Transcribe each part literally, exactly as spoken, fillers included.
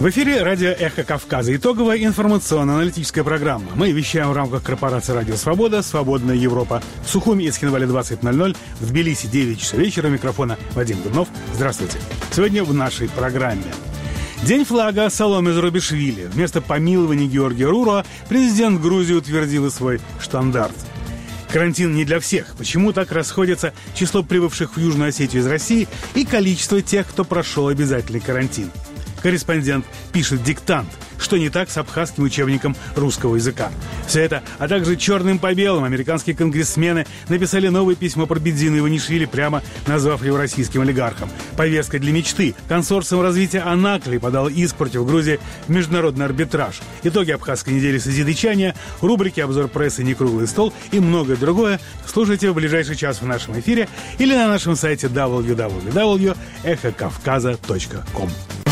В эфире радио «Эхо Кавказа». Итоговая информационно-аналитическая программа. Мы вещаем в рамках корпорации «Радио Свобода», «Свободная Европа». В Сухуми и Цхинвале двадцать ноль ноль, в Тбилиси девять часов вечера. У микрофона Вадим Дубнов. Здравствуйте. Сегодня в нашей программе. День флага Саломе Зурабишвили. Вместо помилования Георгия Руро президент Грузии утвердил свой штандарт. Карантин не для всех. Почему так расходится число прибывших в Южную Осетию из России и количество тех, кто прошел обязательный карантин? Корреспондент пишет диктант. Что не так с абхазским учебником русского языка? Все это, а также черным по белому американские конгрессмены написали новое письмо про Бедзину Иванишвили, прямо назвав его российским олигархом. Повестка для мечты. Консорциум развития Анакли подал иск против Грузии в международный арбитраж. Итоги абхазской недели созидычания, рубрики «Обзор прессы», «Некруглый стол» и многое другое слушайте в ближайший час в нашем эфире или на нашем сайте дабл ю дабл ю дабл ю точка эхо кавказа точка ком.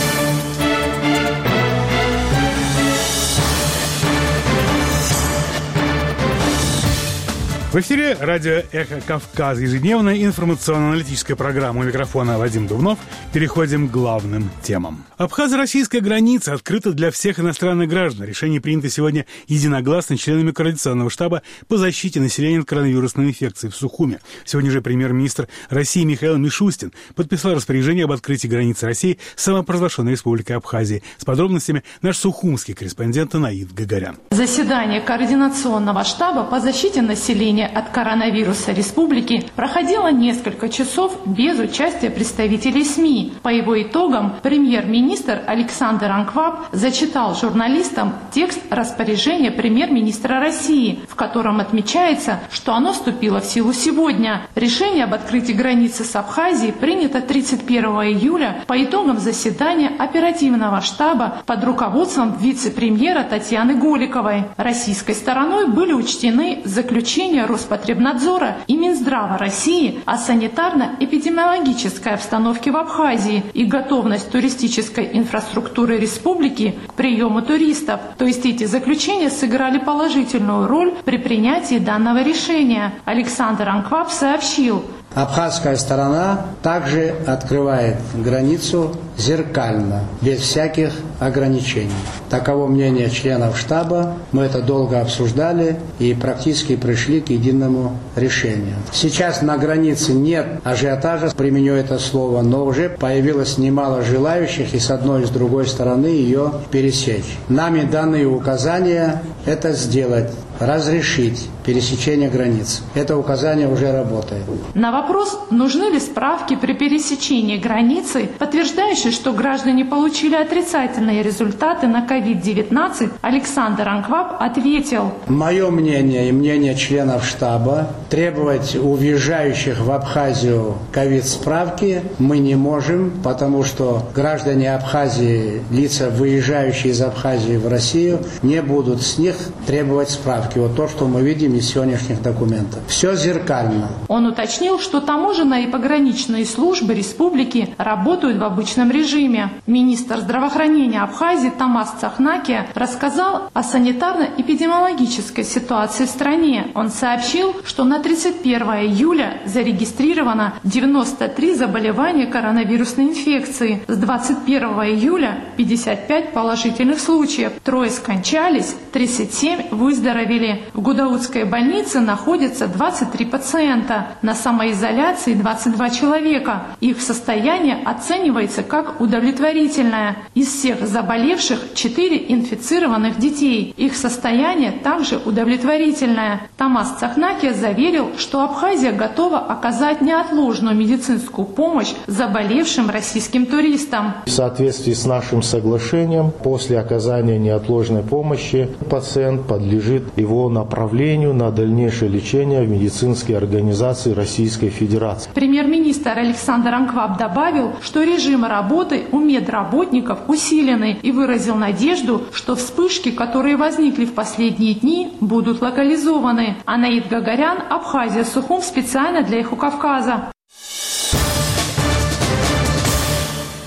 В эфире радио «Эхо Кавказа», ежедневная информационно-аналитическая программа. У микрофона Вадим Дубнов. Переходим к главным темам. Абхазо-российская граница открыта для всех иностранных граждан. Решение принято сегодня единогласно членами Координационного штаба по защите населения от коронавирусной инфекции в Сухуми. Сегодня же премьер-министр России Михаил Мишустин подписал распоряжение об открытии границы России с самопровозглашенной республикой Абхазии. С подробностями наш сухумский корреспондент Анаид Гагарян. Заседание Координационного штаба по защите населения от коронавируса республики проходило несколько часов без участия представителей СМИ. По его итогам премьер-министр Александр Анкваб зачитал журналистам текст распоряжения премьер-министра России, в котором отмечается, что оно вступило в силу сегодня. Решение об открытии границы с Абхазией принято тридцать первого июля по итогам заседания оперативного штаба под руководством вице-премьера Татьяны Голиковой. Российской стороной были учтены заключения Роспотребнадзора и Минздрава России о санитарно-эпидемиологической обстановке в Абхазии и готовность туристической инфраструктуры республики к приему туристов. То есть эти заключения сыграли положительную роль при принятии данного решения. Александр Анкваб сообщил: абхазская сторона также открывает границу зеркально, без всяких ограничений. Таково мнение членов штаба. Мы это долго обсуждали и практически пришли к единому решению. Сейчас на границе нет ажиотажа, применю это слово, но уже появилось немало желающих и с одной и с другой стороны ее пересечь. Нами данные указания это сделать, разрешить пересечение границ. Это указание уже работает. На вопрос, нужны ли справки при пересечении границы, подтверждающие, что граждане получили отрицательные результаты на ковид девятнадцать, Александр Анкваб ответил: мое мнение и мнение членов штаба, требовать у въезжающих в Абхазию ковид-справки мы не можем, потому что граждане Абхазии, лица, выезжающие из Абхазии в Россию, не будут с них требовать справки. Вот то, что мы видим из сегодняшних документов. Все зеркально. Он уточнил, что таможенные и пограничные службы республики работают в обычном режиме. Министр здравоохранения Абхазии Тамас Цахнакия рассказал о санитарно-эпидемиологической ситуации в стране. Он сообщил, что на тридцать первого июля зарегистрировано девяносто три заболевания коронавирусной инфекции. С двадцать первого июля пятьдесят пять положительных случаев. Трое скончались, тридцать семь выздоровели. В Гудаутской больнице находится двадцать три пациента. На самоизоляции двадцать два человека. Их состояние оценивается как удовлетворительное. Из всех заболевших четыре инфицированных детей. Их состояние также удовлетворительное. Тамас Цахнакия заверил, что Абхазия готова оказать неотложную медицинскую помощь заболевшим российским туристам. В соответствии с нашим соглашением, после оказания неотложной помощи пациент подлежит его направлению на дальнейшее лечение в медицинские организации Российской Федерации. Премьер-министр Александр Анкваб добавил, что режим работы у медработников усилены и выразил надежду, что вспышки, которые возникли в последние дни, будут локализованы. Анаид Гагарян, Абхазия, Сухум, специально для «Эхо Кавказа».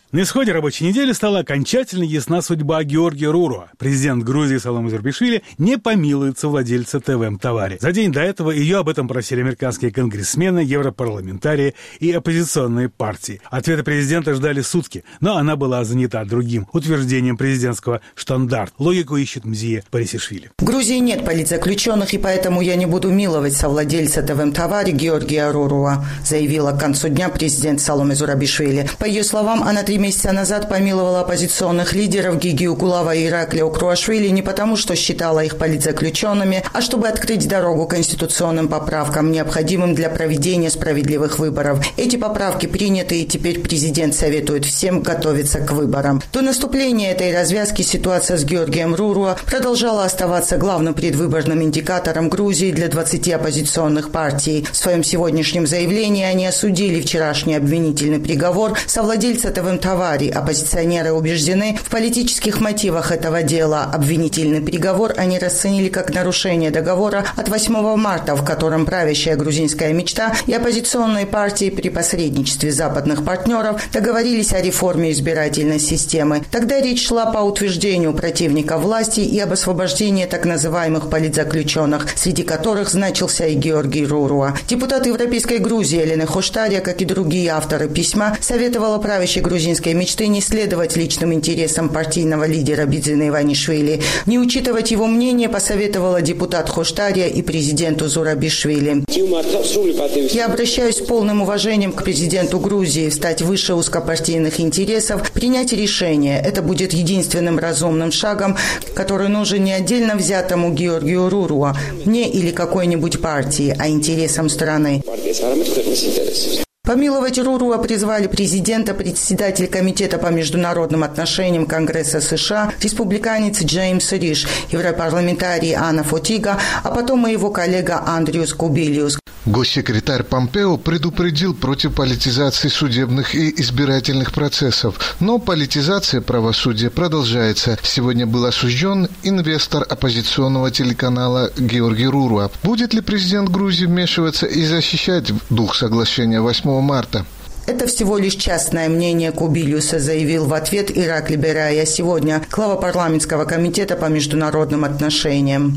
На исходе рабочей недели стала окончательно ясна судьба Георгия Руруа. Президент Грузии Саломе Зурабишвили не помилует совладельца ТВ «Мтавари». За день до этого ее об этом просили американские конгрессмены, европарламентарии и оппозиционные партии. Ответа президента ждали сутки, но она была занята другим утверждением президентского штандарта. Логику ищет Мзия Парисишвили. В Грузии нет политзаключенных, и поэтому я не буду миловать совладельца ТВ «Мтавари» Георгия Руруа, заявила к концу дня президент Саломе Зурабишвили. По ее словам, она три месяца назад помиловала оппозиционных лидеров Гигию Кулава и Ираклио Круашвили не потому, что считала их политзаключенными, а чтобы открыть дорогу конституционным поправкам, необходимым для проведения справедливых выборов. Эти поправки приняты, и теперь президент советует всем готовиться к выборам. До наступления этой развязки ситуация с Георгием Руруа продолжала оставаться главным предвыборным индикатором Грузии для двадцати оппозиционных партий. В своем сегодняшнем заявлении они осудили вчерашний обвинительный приговор совладельца ТВ «Мтавари». Оппозиционеры убеждены в политических мотивах этого дела. Обвинительный приговор они расценили как нарушение договора от восьмого марта, в котором правящая грузинская мечта и оппозиционные партии при посредничестве западных партнеров договорились о реформе избирательной системы. Тогда речь шла по утверждению противников власти и об освобождении так называемых политзаключенных, среди которых значился и Георгий Руруа. Депутат Европейской Грузии Елена Хоштария, как и другие авторы письма, советовала правящей грузинской мечты не следовать личным интересам партийного лидера Бидзина Иванишвили. Не учитывать его мнение посоветовала депутат Хоштария и президенту Зурабишвили. Я обращаюсь с полным уважением к президенту Грузии встать выше узкопартийных интересов, принять решение. Это будет единственным разумным шагом, который нужен не отдельно взятому Георгию Руруа, мне или какой-нибудь партии, а интересам страны. Помиловать Руруа призвали президента, председатель Комитета по международным отношениям Конгресса США, республиканец Джеймс Риш, европарламентарий Анна Фотига, а потом и его коллега Андриус Кубилиус. Госсекретарь Помпео предупредил против политизации судебных и избирательных процессов, но политизация правосудия продолжается. Сегодня был осужден инвестор оппозиционного телеканала Георгий Руруа. Будет ли президент Грузии вмешиваться и защищать дух соглашения восьмого марта? Это всего лишь частное мнение Кубилиуса, заявил в ответ Иракли Берая сегодня, глава парламентского комитета по международным отношениям.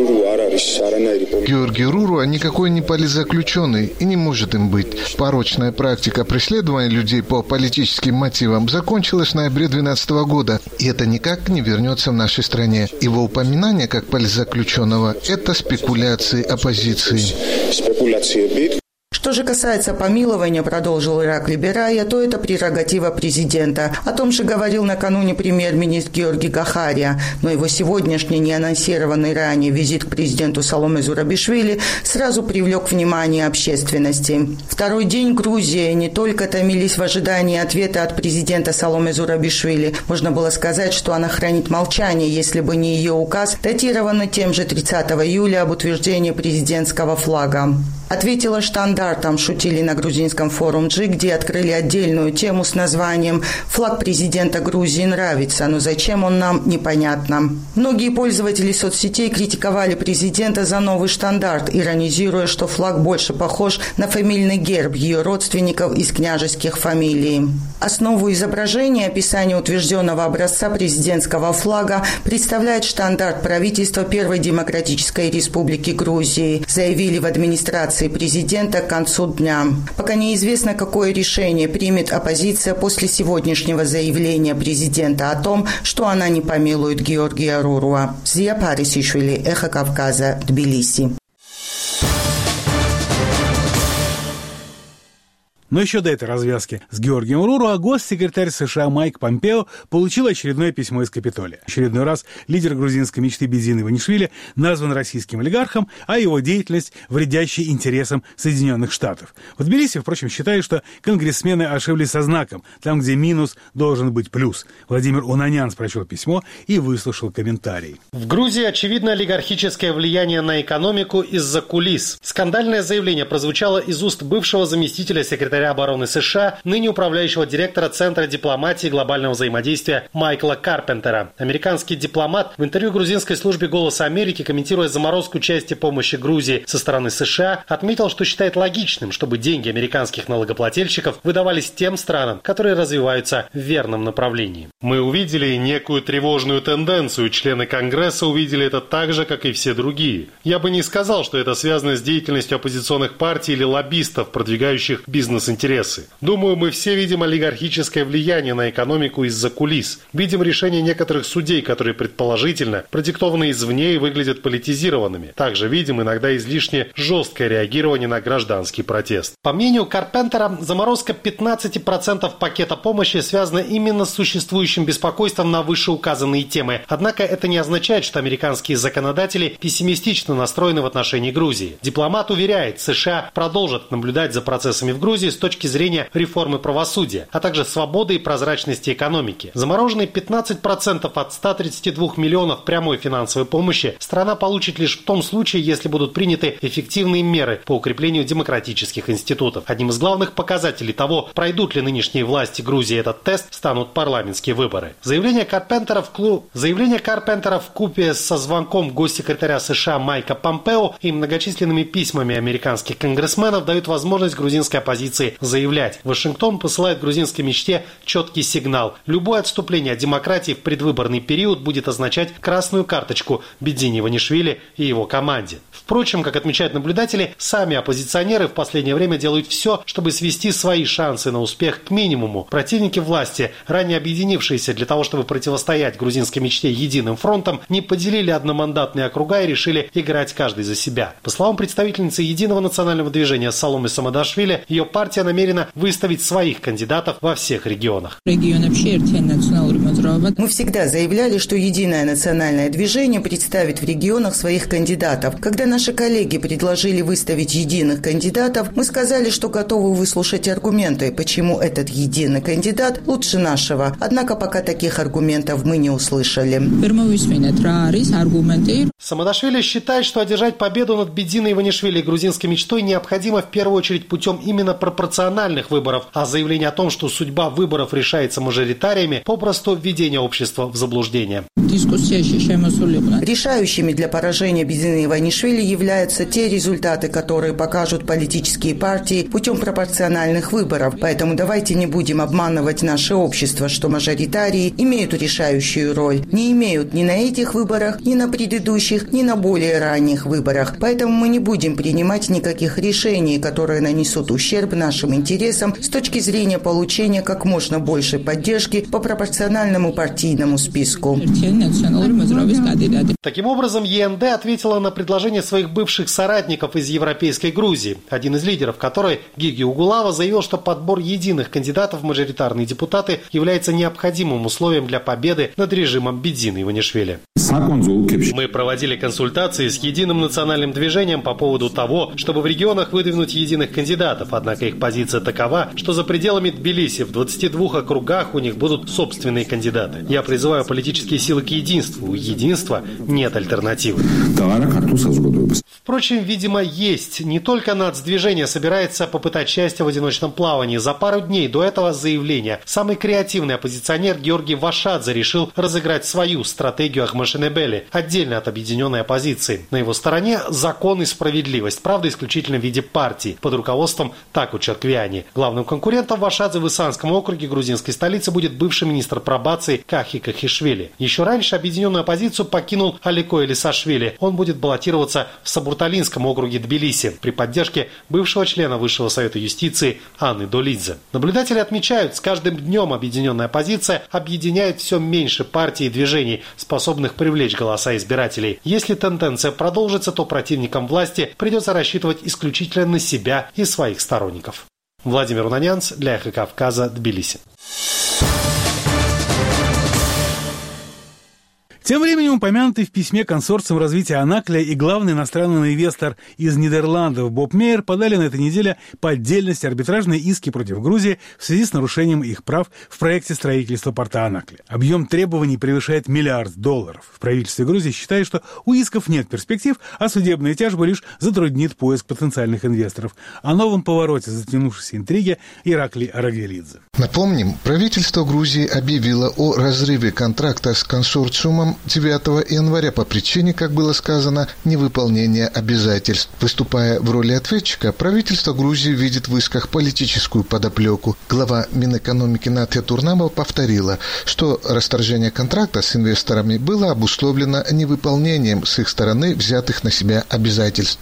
Георгий Руруа никакой не политзаключенный и не может им быть. Порочная практика преследования людей по политическим мотивам закончилась в ноябре две тысячи двенадцатого года, и это никак не вернется в нашей стране. Его упоминание как политзаключенного – это спекуляции оппозиции. Что же касается помилования, продолжил Иракли Берая, то это прерогатива президента. О том же говорил накануне премьер-министр Георгий Гахария, но его сегодняшний неанонсированный ранее визит к президенту Саломе Зурабишвили сразу привлек внимание общественности. Второй день Грузия не только томились в ожидании ответа от президента Саломе Зурабишвили. Можно было сказать, что она хранит молчание, если бы не ее указ, датированный тем же тридцатого июля об утверждении президентского флага. Ответила штандартом, шутили на грузинском форуме Джи, где открыли отдельную тему с названием «Флаг президента Грузии нравится, но зачем он нам, непонятно». Многие пользователи соцсетей критиковали президента за новый штандарт, иронизируя, что флаг больше похож на фамильный герб ее родственников из княжеских фамилий. Основу изображения описания утвержденного образца президентского флага представляет штандарт правительства Первой Демократической Республики Грузии, заявили в администрации президента к концу дня. Пока неизвестно, какое решение примет оппозиция после сегодняшнего заявления президента о том, что она не помилует Георгия Руруа. Зия Парисишвили, Эхо Кавказа, Тбилиси. Но еще до этой развязки с Георгием Руруа госсекретарь США Майк Помпео получил очередное письмо из Капитолия. Очередной раз лидер грузинской мечты Бидзин Иванишвили назван российским олигархом, а его деятельность вредящей интересам Соединенных Штатов. В Тбилиси, впрочем, считают, что конгрессмены ошиблись со знаком. Там, где минус, должен быть плюс. Владимир Унанян прочел письмо и выслушал комментарий. В Грузии очевидно олигархическое влияние на экономику из-за кулис. Скандальное заявление прозвучало из уст бывшего заместителя секретаря госсекретаря обороны США, ныне управляющего директора Центра дипломатии и глобального взаимодействия Майкла Карпентера. Американский дипломат в интервью грузинской службе «Голоса Америки», комментируя заморозку части помощи Грузии со стороны США, отметил, что считает логичным, чтобы деньги американских налогоплательщиков выдавались тем странам, которые развиваются в верном направлении. Мы увидели некую тревожную тенденцию. Члены Конгресса увидели это так же, как и все другие. Я бы не сказал, что это связано с деятельностью оппозиционных партий или лоббистов, продвигающих бизнес-интересы. Думаю, мы все видим олигархическое влияние на экономику из-за кулис. Видим решения некоторых судей, которые предположительно продиктованы извне и выглядят политизированными. Также видим иногда излишне жесткое реагирование на гражданский протест. По мнению Карпентера, заморозка пятнадцати процентов пакета помощи связана именно с существующим беспокойством на вышеуказанные темы. Однако это не означает, что американские законодатели пессимистично настроены в отношении Грузии. Дипломат уверяет, США продолжат наблюдать за процессами в Грузии с точки зрения реформы правосудия, а также свободы и прозрачности экономики. Замороженные пятнадцать процентов от ста тридцати двух миллионов прямой финансовой помощи страна получит лишь в том случае, если будут приняты эффективные меры по укреплению демократических институтов. Одним из главных показателей того, пройдут ли нынешние власти Грузии этот тест, станут парламентские выборы. Заявление Карпентера в клуб... Заявление Карпентера вкупе со звонком госсекретаря США Майка Помпео и многочисленными письмами американских конгрессменов дают возможность грузинской оппозиции заявлять. Вашингтон посылает грузинской мечте четкий сигнал. Любое отступление от демократии в предвыборный период будет означать красную карточку Бедзини Иванишвили и его команде. Впрочем, как отмечают наблюдатели, сами оппозиционеры в последнее время делают все, чтобы свести свои шансы на успех к минимуму. Противники власти, ранее объединившиеся для того, чтобы противостоять грузинской мечте единым фронтом, не поделили одномандатные округа и решили играть каждый за себя. По словам представительницы Единого национального движения Саломе Самадашвили, ее партия намерена выставить своих кандидатов во всех регионах. Мы всегда заявляли, что Единое национальное движение представит в регионах своих кандидатов. Когда наши коллеги предложили выставить единых кандидатов, мы сказали, что готовы выслушать аргументы, почему этот единый кандидат лучше нашего. Однако пока таких аргументов мы не услышали. Самадашвили считает, что одержать победу над Бедзиной Иванишвили и грузинской мечтой необходимо в первую очередь путем именно пропорциональных выборов, а заявление о том, что судьба выборов решается мажоритариями, попросту введение общества в заблуждение. Решающими для поражения Бедзины Иванишвили являются те результаты, которые покажут политические партии путем пропорциональных выборов. Поэтому давайте не будем обманывать наше общество, что мажоритарии имеют решающую роль. Не имеют ни на этих выборах, ни на предыдущих, ни на более ранних выборах. Поэтому мы не будем принимать никаких решений, которые нанесут ущерб нашим интересам с точки зрения получения как можно большей поддержки по пропорциональному партийному списку. Таким образом, ЕНД ответила на предложение своих бывших соратников из Европейской Грузии. Один из лидеров которой, Гиги Угулава, заявил, что подбор единых кандидатов в мажоритарные депутаты является необходимым условием для победы над режимом Бедзины Иванишвили. Мы проводили консультации с Единым национальным движением по поводу того, чтобы в регионах выдвинуть единых кандидатов, однако их позиция такова, что за пределами Тбилиси в двадцати двух округах у них будут собственные кандидаты. Я призываю политические силы к единству. У единства нет альтернативы. Впрочем, видимо, есть. Не только нацдвижение собирается попытать счастье в одиночном плавании. За пару дней до этого заявления самый креативный оппозиционер Георгий Вашадзе решил разыграть свою стратегию Ахмашенебели, отдельно от объединенной оппозиции. На его стороне закон и справедливость, правда, исключительно в виде партии, под руководством Таку Черквиани. Главным конкурентом Вашадзе в Исанском округе грузинской столицы будет бывший министр пробации Кахи Кахишвили. Еще раньше объединенную оппозицию покинул Алико Элисашвили. Он будет баллотироваться в Сабурталинском округе Тбилиси при поддержке бывшего члена Высшего совета юстиции Анны Долидзе. Наблюдатели отмечают, с каждым днем объединенная оппозиция объединяет все меньше партий и движений, способных привлечь голоса избирателей. Если тенденция продолжится, то противникам власти придется рассчитывать исключительно на себя и своих сторонников. Владимир Унанянц для Эхо Кавказа, Тбилиси. Тем временем упомянутый в письме консорциум развития Анаклия и главный иностранный инвестор из Нидерландов Боб Мейер подали на этой неделе по отдельности арбитражные иски против Грузии в связи с нарушением их прав в проекте строительства порта Анаклия. Объем требований превышает миллиард долларов. В правительстве Грузии считают, что у исков нет перспектив, а судебные тяжбы лишь затруднит поиск потенциальных инвесторов. О новом повороте затянувшейся интриги Ираклий Арагвелидзе. Напомним, правительство Грузии объявило о разрыве контракта с консорциумом девятого января по причине, как было сказано, невыполнения обязательств. Выступая в роли ответчика, правительство Грузии видит в исках политическую подоплеку. Глава Минэкономики Натья Турнава повторила, что расторжение контракта с инвесторами было обусловлено невыполнением с их стороны взятых на себя обязательств.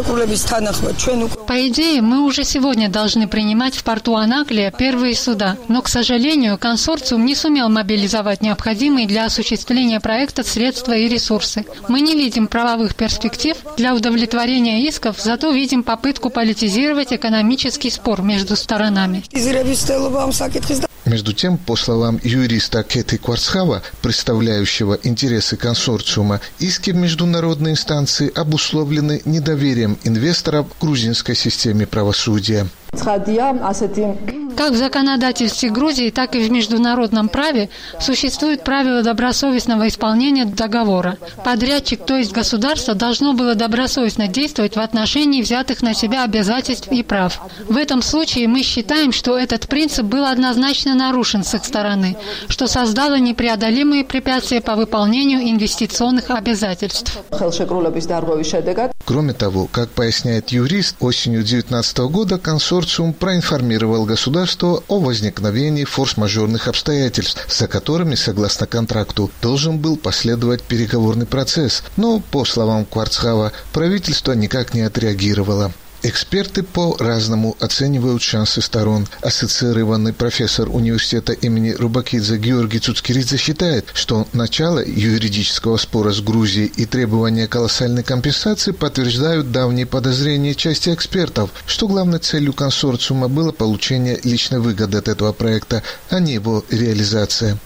По идее, мы уже сегодня должны принимать в порту Анаклия первые суда, но, к сожалению, консорциум не сумел мобилизовать необходимые для осуществления проекта средства и ресурсы. Мы не видим правовых перспектив для удовлетворения исков, зато видим попытку политизировать экономический спор между сторонами. Между тем, по словам юриста Кети Кварцхава, представляющего интересы консорциума, иски в международной инстанции обусловлены недоверием инвесторов к грузинской системе правосудия. Как в законодательстве Грузии, так и в международном праве существует правило добросовестного исполнения договора. Подрядчик, то есть государство, должно было добросовестно действовать в отношении взятых на себя обязательств и прав. В этом случае мы считаем, что этот принцип был однозначно нарушен с их стороны, что создало непреодолимые препятствия по выполнению инвестиционных обязательств. Кроме того, как поясняет юрист, осенью две тысячи девятнадцатого года консорциум проинформировал государство о возникновении форс-мажорных обстоятельств, за которыми, согласно контракту, должен был последовать переговорный процесс. Но, по словам Кварцхава, правительство никак не отреагировало. Эксперты по-разному оценивают шансы сторон. Ассоциированный профессор университета имени Рубакидзе Георгий Цуцкиридзе считает, что начало юридического спора с Грузией и требования колоссальной компенсации подтверждают давние подозрения части экспертов, что главной целью консорциума было получение личной выгоды от этого проекта, а не его реализация.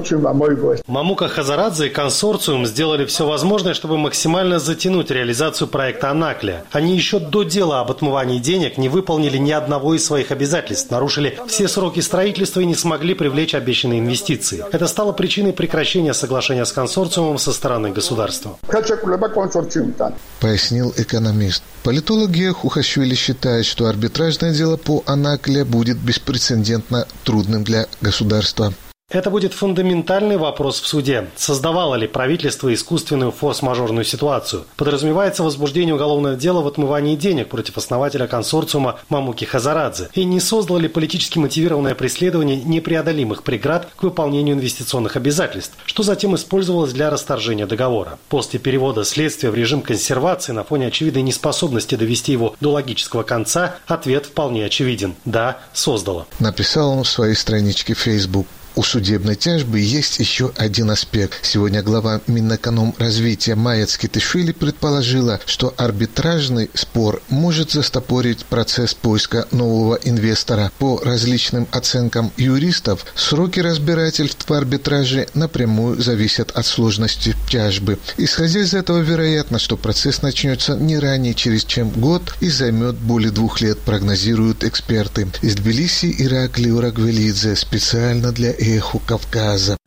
Мамука Хазарадзе и консорциум сделали все возможное, чтобы максимально затянуть реализацию проекта Анаклия. Они еще до дела об отмывании денег не выполнили ни одного из своих обязательств, нарушили все сроки строительства и не смогли привлечь обещанные инвестиции. Это стало причиной прекращения соглашения с консорциумом со стороны государства. Пояснил экономист. Политолог Гео Хухашвили считает, что арбитражное дело по Анаклия будет беспрецедентно трудным для государства. Это будет фундаментальный вопрос в суде. Создавало ли правительство искусственную форс-мажорную ситуацию? Подразумевается возбуждение уголовного дела в отмывании денег против основателя консорциума Мамуки Хазарадзе. И не создало ли политически мотивированное преследование непреодолимых преград к выполнению инвестиционных обязательств, что затем использовалось для расторжения договора? После перевода следствия в режим консервации на фоне очевидной неспособности довести его до логического конца, ответ вполне очевиден. Да, создало. Написал он в своей страничке в Facebook. У судебной тяжбы есть еще один аспект. Сегодня глава Минэкономразвития Майя Цкитишвили предположила, что арбитражный спор может застопорить процесс поиска нового инвестора. По различным оценкам юристов, сроки разбирательств в арбитраже напрямую зависят от сложности тяжбы. Исходя из этого, вероятно, что процесс начнется не ранее, через чем год, и займет более двух лет, прогнозируют эксперты. Из Тбилиси Ираклий Арагвелидзе специально для Эхо Кавказа.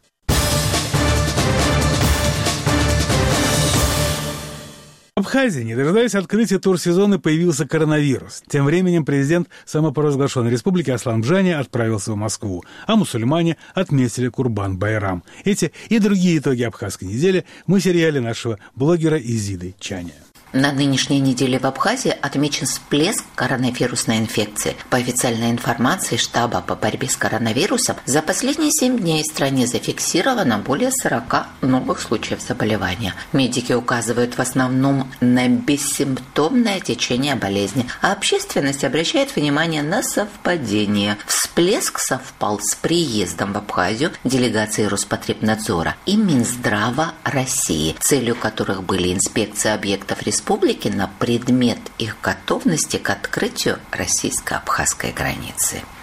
В Абхазии, не дожидаясь открытия турсезона, появился коронавирус. Тем временем президент самопровозглашенной республики Аслан Бжани отправился в Москву, а мусульмане отметили Курбан-Байрам. Эти и другие итоги абхазской недели мы в сериале нашего блогера Изиды Чаня. На нынешней неделе в Абхазии отмечен всплеск коронавирусной инфекции. По официальной информации штаба по борьбе с коронавирусом, за последние семь дней в стране зафиксировано более сорока новых случаев заболевания. Медики указывают в основном на бессимптомное течение болезни, а общественность обращает внимание на совпадение. Всплеск совпал с приездом в Абхазию делегации Роспотребнадзора и Минздрава России, целью которых были инспекции объектов республики республики на предмет их готовности к открытию российско-абхазской границы.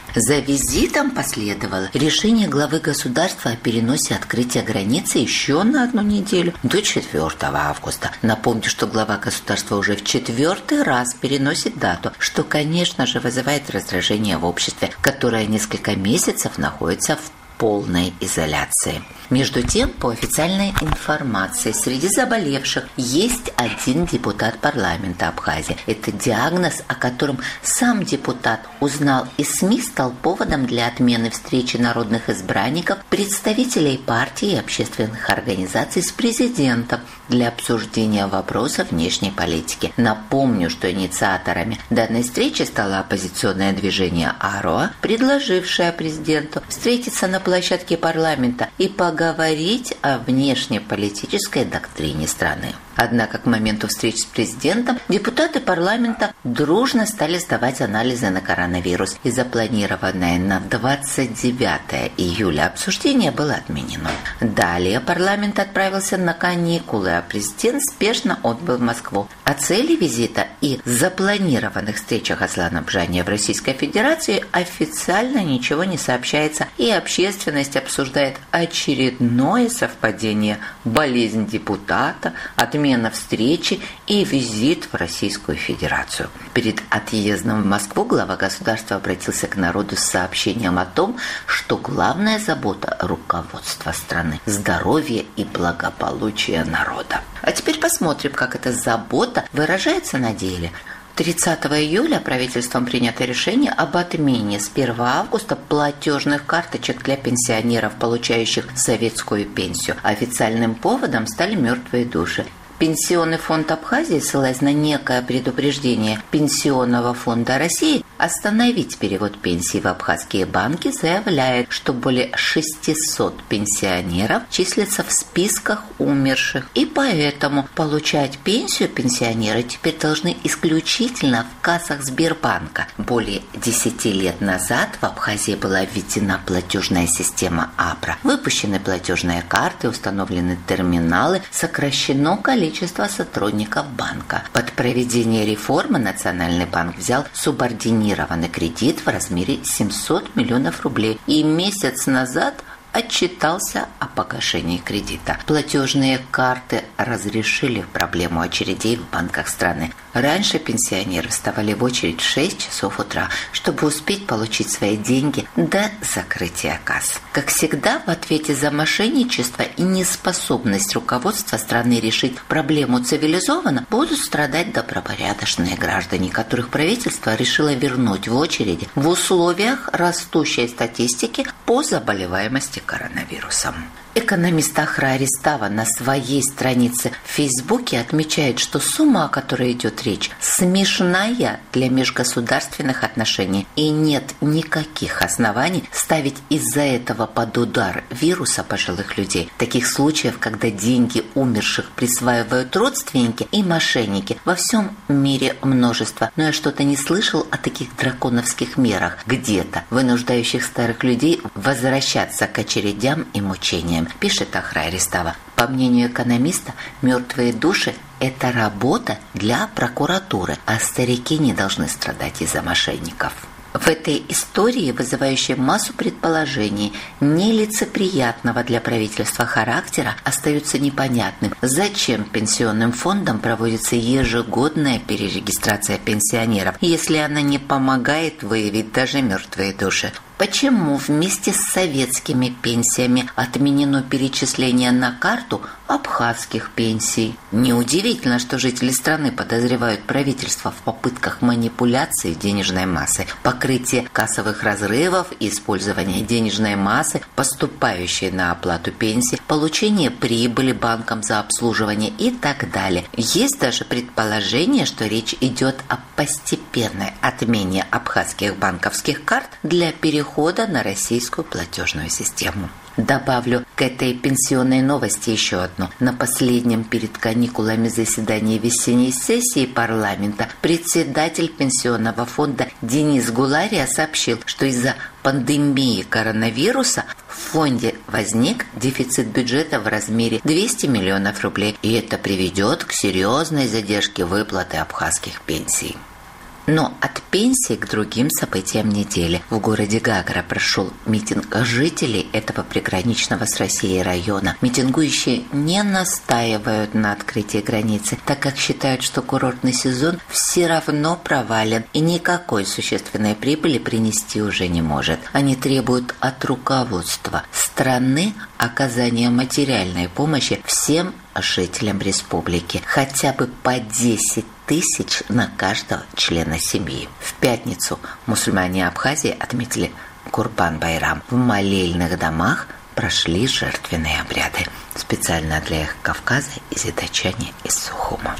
За визитом последовало решение главы государства о переносе открытия границы еще на одну неделю до четвёртого августа. Напомню, что глава государства уже в четвертый раз переносит дату, что, конечно же, вызывает раздражение в обществе, которое несколько месяцев находится в полной изоляции. Между тем, по официальной информации, среди заболевших есть один депутат парламента Абхазии. Это диагноз, о котором сам депутат узнал из СМИ, стал поводом для отмены встречи народных избранников, представителей партий и общественных организаций с президентом для обсуждения вопросов внешней политики. Напомню, что инициаторами данной встречи стало оппозиционное движение АРОА, предложившее президенту встретиться на площадке парламента и поговорить о внешнеполитической доктрине страны. Однако к моменту встреч с президентом депутаты парламента дружно стали сдавать анализы на коронавирус, и запланированное на двадцать девятое июля обсуждение было отменено. Далее парламент отправился на каникулы, а президент спешно отбыл в Москву. О цели визита и запланированных встречах Аслана Бжания в Российской Федерации официально ничего не сообщается, и общественность обсуждает очередное совпадение: болезнь депутата, отмена встречи и визит в Российскую Федерацию. Перед отъездом в Москву глава государства обратился к народу с сообщением о том, что главная забота руководства страны – здоровье и благополучие народа. А теперь посмотрим, как эта забота выражается на деле. тридцатого июля правительством принято решение об отмене с первого августа платежных карточек для пенсионеров, получающих советскую пенсию. Официальным поводом стали мертвые души. Пенсионный фонд Абхазии, ссылаясь на некое предупреждение Пенсионного фонда России остановить перевод пенсий в абхазские банки, заявляет, что более шестисот пенсионеров числятся в списках умерших. И поэтому получать пенсию пенсионеры теперь должны исключительно в кассах Сбербанка. Более десяти лет назад в Абхазии была введена платежная система АПРА. Выпущены платежные карты, установлены терминалы, сокращено количество количество сотрудников банка. Под проведение реформы Национальный банк взял субординированный кредит в размере семьсот миллионов рублей и месяц назад отчитался о погашении кредита. Платежные карты разрешили проблему очередей в банках страны. Раньше пенсионеры вставали в очередь в шесть часов утра, чтобы успеть получить свои деньги до закрытия касс. Как всегда, в ответе за мошенничество и неспособность руководства страны решить проблему цивилизованно будут страдать добропорядочные граждане, которых правительство решило вернуть в очереди в условиях растущей статистики по заболеваемости коронавирусом. Экономист Ахра Аристава на своей странице в Фейсбуке отмечает, что сумма, о которой идет речь, смешная для межгосударственных отношений, и нет никаких оснований ставить из-за этого под удар вируса пожилых людей. Таких случаев, когда деньги умерших присваивают родственники и мошенники, во всем мире множество. Но я что-то не слышал о таких драконовских мерах, где-то вынуждающих старых людей возвращаться к очередям и мучениям, пишет Ахра Аристава. По мнению экономиста, мертвые души – это работа для прокуратуры, а старики не должны страдать из-за мошенников. В этой истории, вызывающей массу предположений, нелицеприятного для правительства характера, остается непонятным, зачем пенсионным фондам проводится ежегодная перерегистрация пенсионеров, если она не помогает выявить даже мертвые души. Почему вместе с советскими пенсиями отменено перечисление на карту абхазских пенсий? Неудивительно, что жители страны подозревают правительство в попытках манипуляции денежной массы, покрытия кассовых разрывов и использования денежной массы, поступающей на оплату пенсий, получение прибыли банкам за обслуживание и так далее. Есть даже предположение, что речь идет о постепенной отмене абхазских банковских карт для перехода на российскую платежную систему. Добавлю к этой пенсионной новости еще одну. На последнем перед каникулами заседании весенней сессии парламента председатель пенсионного фонда Денис Гулария сообщил, что из-за пандемии коронавируса в фонде возник дефицит бюджета в размере двести миллионов рублей, и это приведет к серьезной задержке выплаты абхазских пенсий. Но от пенсии к другим событиям недели. В городе Гагра прошел митинг жителей этого приграничного с Россией района. Митингующие не настаивают на открытии границы, так как считают, что курортный сезон все равно провален и никакой существенной прибыли принести уже не может. Они требуют от руководства страны оказания материальной помощи всем жителям республики, хотя бы по десять тысяч на каждого члена семьи. В пятницу мусульмане Абхазии отметили Курбан-Байрам. В молельных домах прошли жертвенные обряды. Специально для их Кавказа изидачане из Сухума.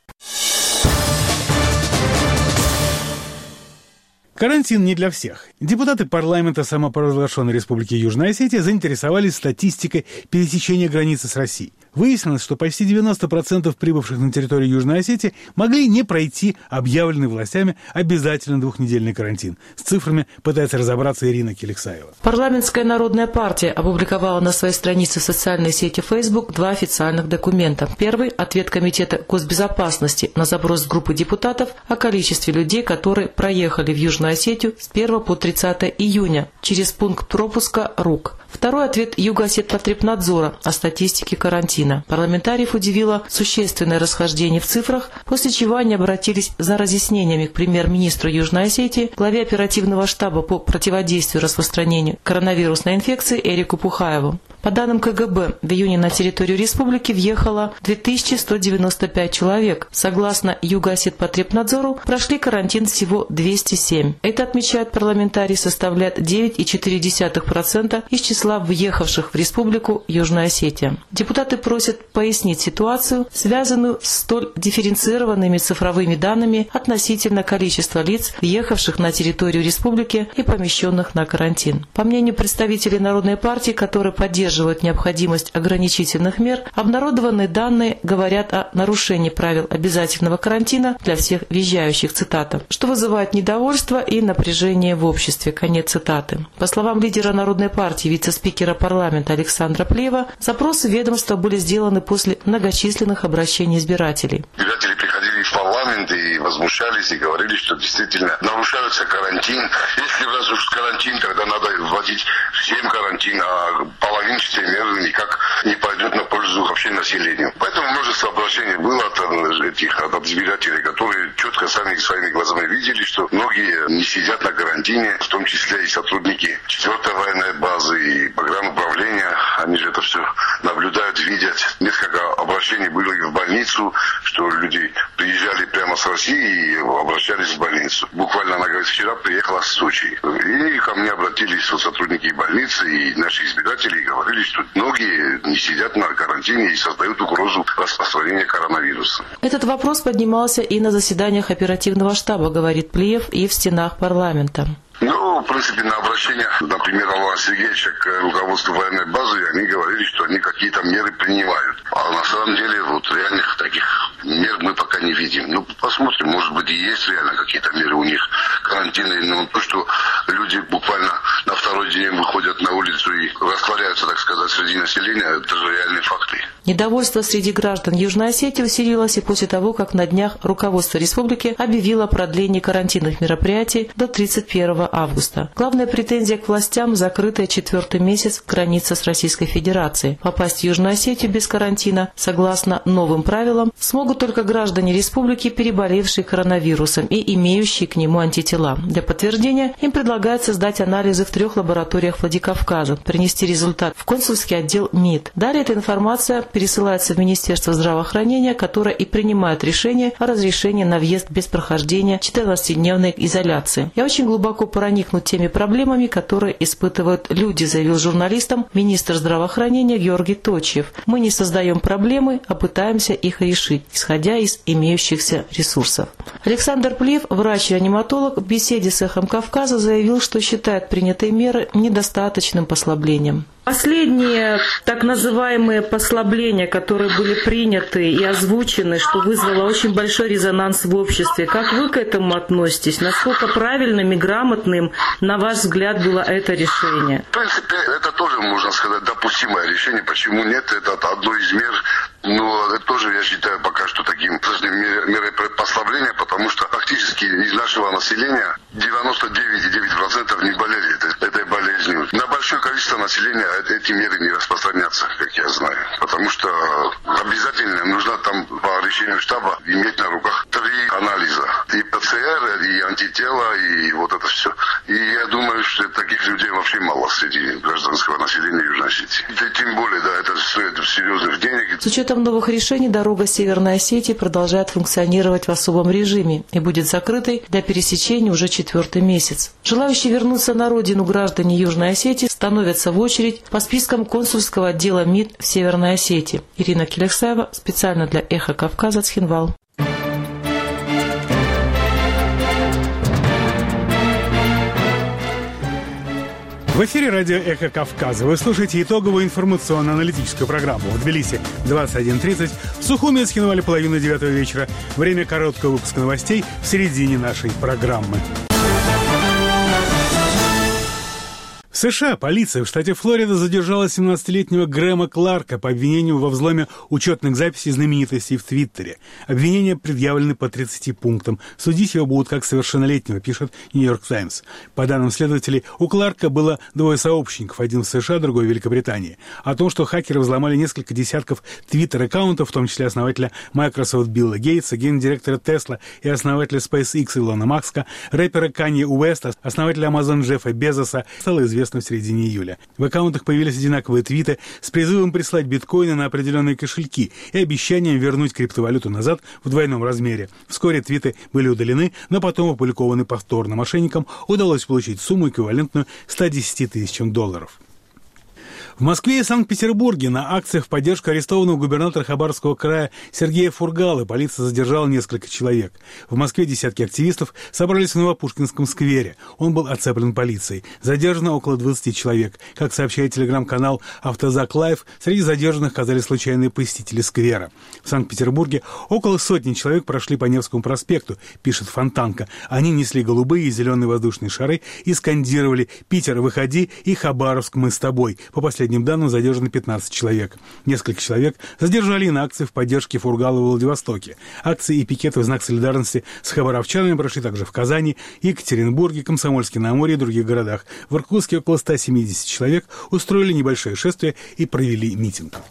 Карантин не для всех. Депутаты парламента самопровозглашенной Республики Южная Осетия заинтересовались статистикой пересечения границы с Россией. Выяснилось, что почти девяносто процентов прибывших на территорию Южной Осетии могли не пройти объявленный властями обязательно двухнедельный карантин. С цифрами пытается разобраться Ирина Келексаева. Парламентская народная партия опубликовала на своей странице в социальной сети Facebook два официальных документа. Первый – ответ Комитета госбезопасности на запрос группы депутатов о количестве людей, которые проехали в Южную Осетию с первого по тридцатое июня через пункт пропуска РУК. Второй ответ Югоосетпотребнадзора о статистике карантина. Парламентариев удивило существенное расхождение в цифрах, после чего они обратились за разъяснениями к премьер-министру Южной Осетии, главе оперативного штаба по противодействию распространению коронавирусной инфекции Эрику Пухаеву. По данным ка гэ бэ, в июне на территорию республики въехало две тысячи сто девяносто пять человек. Согласно Югоосетпотребнадзору, прошли карантин всего двести семь. Это, отмечают парламентарии, составляет девять целых четыре десятых процента из числа въехавших в республику Южная Осетия. Депутаты просят пояснить ситуацию, связанную с столь дифференцированными цифровыми данными относительно количества лиц, въехавших на территорию республики и помещенных на карантин. По мнению представителей Народной партии, которые поддерживают необходимость ограничительных мер, обнародованные данные говорят о нарушении правил обязательного карантина для всех въезжающих, цитата, что вызывает недовольство и напряжение в обществе, конец цитаты. По словам лидера Народной партии, вице-спикера парламента Александра Плиева, запросы ведомства были сделаны после многочисленных обращений избирателей. Избиратели приходили в парламент и возмущались, и говорили, что действительно нарушается карантин. Если у нас уж карантин, тогда надо вводить всем карантин, а половинчатые меры никак не пойдет на пользу вообще населению. Поэтому множество обращений было от этих от избирателей, которые четко сами своими глазами видели, что многие не сидят на карантине, в том числе и сотрудники четвертой военной базы и программы управления. Они же это все наблюдают, видят. Несколько обращений было и в больницу, что люди приезжали прямо с России и обращались в больницу. Буквально, она говорит, вчера приехала с Сочи. И ко мне обратились сотрудники больницы и наши избиратели и говорили, что многие не сидят на карантине и создают угрозу распространения коронавируса. Этот вопрос поднимался и на заседаниях оперативного штаба, говорит Плиев, и в стенах парламента. Ну, в принципе, на обращение, например, Алла Сергеевича к руководству военной базы, они говорили, что они какие-то меры принимают. А на самом деле, вот реальных таких мер мы пока не видим. Ну, посмотрим, может быть, и есть реально какие-то меры у них карантины. Но то, что люди буквально на второй день выходят на улицу и растворяются, так сказать, среди населения, это же реальные факты. Недовольство среди граждан Южной Осетии усилилось и после того, как на днях руководство республики объявило о продлении карантинных мероприятий до тридцать первого августа. Главная претензия к властям – закрытая четвертый месяц граница с Российской Федерацией. Попасть в Южную Осетию без карантина, согласно новым правилам, смогут только граждане республики, переболевшие коронавирусом и имеющие к нему антитела. Для подтверждения им предлагается сдать анализы в трех лабораториях Владикавказа, принести результат в консульский отдел МИД. Далее эта информация пересылается в Министерство здравоохранения, которое и принимает решение о разрешении на въезд без прохождения четырнадцатидневной изоляции. Я очень глубоко проникнуть теми проблемами, которые испытывают люди, заявил журналистам министр здравоохранения Георгий Точев. Мы не создаем проблемы, а пытаемся их решить, исходя из имеющихся ресурсов. Александр Плиев, врач-реаниматолог, в беседе с «Эхом Кавказа» заявил, что считает принятые меры недостаточным послаблением. Последние так называемые послабления, которые были приняты и озвучены, что вызвало очень большой резонанс в обществе. Как вы к этому относитесь? Насколько правильным и грамотным, на ваш взгляд, было это решение? В принципе, это тоже, можно сказать, допустимое решение. Почему нет? Это одно из мер Но это тоже, я считаю, пока что таким мерой послабления, потому что фактически из нашего населения девяносто девять целых девять десятых процента не болели этой, этой болезнью. На большое количество населения эти меры не распространятся, как я знаю. Потому что обязательно нужно там по решению штаба иметь на руках три анализа. И ПЦР, и антитела, и вот это все. И я думаю, что таких людей вообще мало среди гражданского населения Южной Осетии. И тем более, да, это стоит серьезных денег. С учетом новых решений дорога Северной Осетии продолжает функционировать в особом режиме и будет закрытой для пересечения уже четвертый месяц. Желающие вернуться на родину граждане Южной Осетии становятся в очередь по спискам консульского отдела МИД в Северной Осетии. Ирина Келексаева, специально для «Эхо Кавказа», Цхинвал. В эфире радио «Эхо Кавказа». Вы слушаете итоговую информационно-аналитическую программу. В Тбилиси двадцать один тридцать, в Сухуми Цхинвале половина девятого вечера. Время короткого выпуска новостей в середине нашей программы. В США полиция в штате Флорида задержала семнадцатилетнего Грэма Кларка по обвинению во взломе учетных записей знаменитостей в Твиттере. Обвинения предъявлены по тридцати пунктам. Судить его будут как совершеннолетнего, пишет «Нью-Йорк Таймс». По данным следователей, у Кларка было двое сообщников, один в США, другой в Великобритании. О том, что хакеры взломали несколько десятков твиттер-аккаунтов, в том числе основателя Microsoft Билла Гейтса, гендиректора Tesla и основателя SpaceX Илона Маска, рэпера Канье Уэста, основателя Amazon Джеффа Безоса, стало известно в середине июля. В аккаунтах появились одинаковые твиты с призывом прислать биткоины на определенные кошельки и обещанием вернуть криптовалюту назад в двойном размере. Вскоре твиты были удалены, но потом опубликованы повторно. Мошенникам удалось получить сумму, эквивалентную ста десяти тысячам долларов. В Москве и Санкт-Петербурге на акциях в поддержку арестованного губернатора Хабаровского края Сергея Фургалы полиция задержала несколько человек. В Москве десятки активистов собрались в Новопушкинском сквере. Он был оцеплен полицией. Задержано около двадцати человек. Как сообщает телеграм-канал «Автозак Лайв», среди задержанных оказались случайные посетители сквера. В Санкт-Петербурге около сотни человек прошли по Невскому проспекту, пишет Фонтанка. Они несли голубые и зеленые воздушные шары и скандировали «Питер, выходи» и «Хабаровск, мы с тобой». По последним данным задержаны пятнадцать человек. Несколько человек задержали на акции в поддержке Фургала в Владивостоке. Акции и пикеты в знак солидарности с хабаровчанами прошли также в Казани, Екатеринбурге, Комсомольске-на-Амуре и других городах. В Иркутске около ста семидесяти человек устроили небольшое шествие и провели митинг.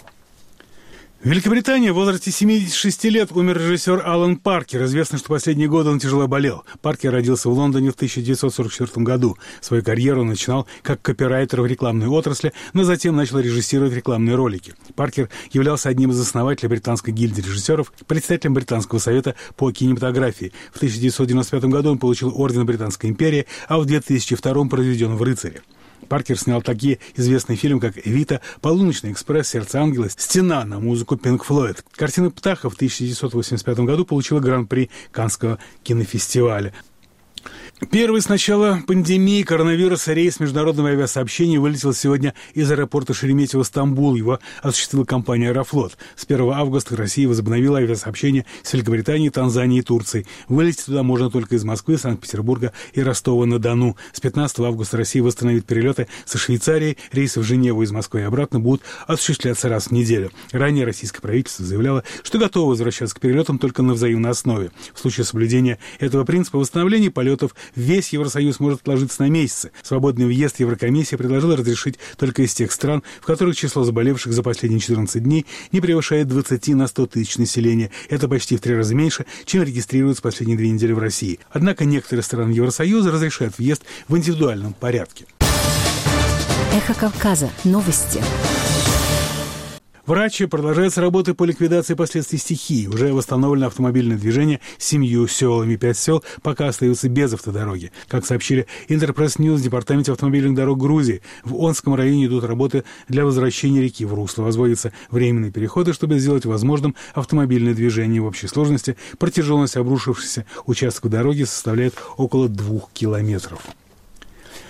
В Великобритании в возрасте семидесяти шести лет умер режиссер Алан Паркер. Известно, что последние годы он тяжело болел. Паркер родился в Лондоне в тысяча девятьсот сорок четвёртом году. Свою карьеру он начинал как копирайтер в рекламной отрасли, но затем начал режиссировать рекламные ролики. Паркер являлся одним из основателей британской гильдии режиссеров, председателем Британского совета по кинематографии. В тысяча девятьсот девяносто пятом году он получил орден Британской империи, а в две тысячи втором произведен в рыцаре. Паркер снял такие известные фильмы, как «Эвита», «Полуночный экспресс», «Сердце ангела», «Стена» на музыку Пинк Флойд. Картина «Птаха» в тысяча девятьсот восемьдесят пятом году получила гран-при Каннского кинофестиваля. Первый с начала пандемии коронавируса рейс международного авиасообщения вылетел сегодня из аэропорта Шереметьево в Стамбул. Его осуществила компания «Аэрофлот». С первого августа Россия возобновила авиасообщение с Великобританией, Танзанией и Турцией. Вылететь туда можно только из Москвы, Санкт-Петербурга и Ростова-на-Дону. С пятнадцатого августа Россия восстановит перелеты со Швейцарией. Рейсы в Женеву из Москвы и обратно будут осуществляться раз в неделю. Ранее российское правительство заявляло, что готово возвращаться к перелетам только на взаимной основе. В случае соблюдения этого принципа восстановления полетов весь Евросоюз может отложиться на месяцы. Свободный въезд Еврокомиссия предложила разрешить только из тех стран, в которых число заболевших за последние четырнадцать дней не превышает двадцати на сто тысяч населения. Это почти в три раза меньше, чем регистрируется последние две недели в России. Однако некоторые страны Евросоюза разрешают въезд в индивидуальном порядке. Эхо Кавказа. Новости. В Раче продолжаются работы по ликвидации последствий стихии. Уже восстановлено автомобильное движение с семью селами. Пять сел пока остаются без автодороги. Как сообщили Интерпресс Ньюс в Департаменте автомобильных дорог Грузии, в Онском районе идут работы для возвращения реки в русло. Возводятся временные переходы, чтобы сделать возможным автомобильное движение. В общей сложности протяженность обрушившихся участков дороги составляет около двух километров.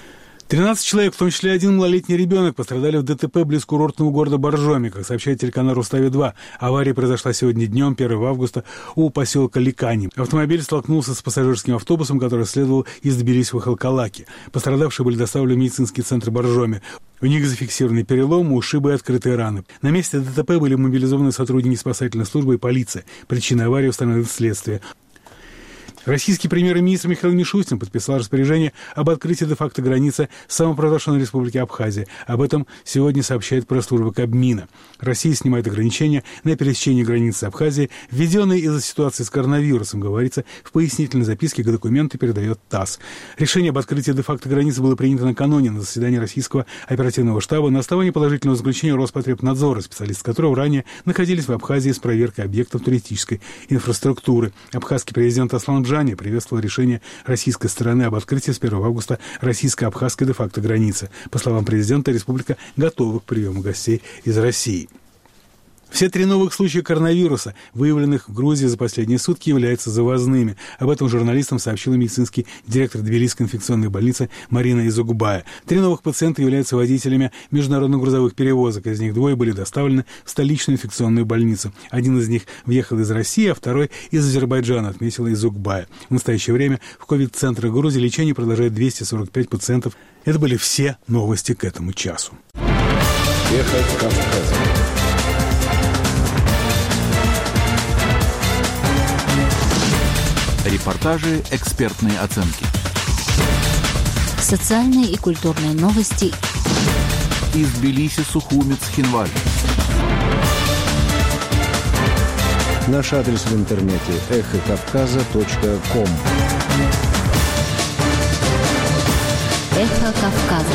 тринадцать человек, в том числе один малолетний ребенок, пострадали в ДТП близ курортного города Боржоми. Как сообщает телеканал Рустави-два, авария произошла сегодня днем, первого августа, у поселка Ликани. Автомобиль столкнулся с пассажирским автобусом, который следовал из Тбилиси в Халкалаки. Пострадавшие были доставлены в медицинский центр Боржоми. У них зафиксированы переломы, ушибы и открытые раны. На месте ДТП были мобилизованы сотрудники спасательной службы и полиция. Причина аварии установит следствие. Российский премьер-министр Михаил Мишустин подписал распоряжение об открытии де-факто границы с самопровозглашенной республики Абхазия. Об этом сегодня сообщает пресс-служба Кабмина. Россия снимает ограничения на пересечение границы Абхазии, введенные из-за ситуации с коронавирусом, говорится в пояснительной записке, к документу передает ТАСС. Решение об открытии де-факто границы было принято накануне на заседании российского оперативного штаба на основании положительного заключения Роспотребнадзора, специалисты которого ранее находились в Абхазии с проверкой объектов туристической инфраструктуры. Абхазский президент Аслан Джани приветствовал решение российской стороны об открытии с первого августа российско-абхазской де-факто границы. По словам президента, республика готова к приему гостей из России. Все три новых случая коронавируса, выявленных в Грузии за последние сутки, являются завозными. Об этом журналистам сообщила медицинский директор Тбилисской инфекционной больницы Марина Изугбая. Три новых пациента являются водителями международных грузовых перевозок. Из них двое были доставлены в столичную инфекционную больницу. Один из них въехал из России, а второй из Азербайджана, отметила Изугбая. В настоящее время в ковид-центрах Грузии лечение продолжает двести сорок пять пациентов. Это были все новости к этому часу. Эхо Кавказа. Репортажи, экспертные оценки. Социальные и культурные новости. Из Тбилиси, Сухуми, Цхинвали. Наш адрес в интернете эхо кавказа точка ком. Эхо Кавказа.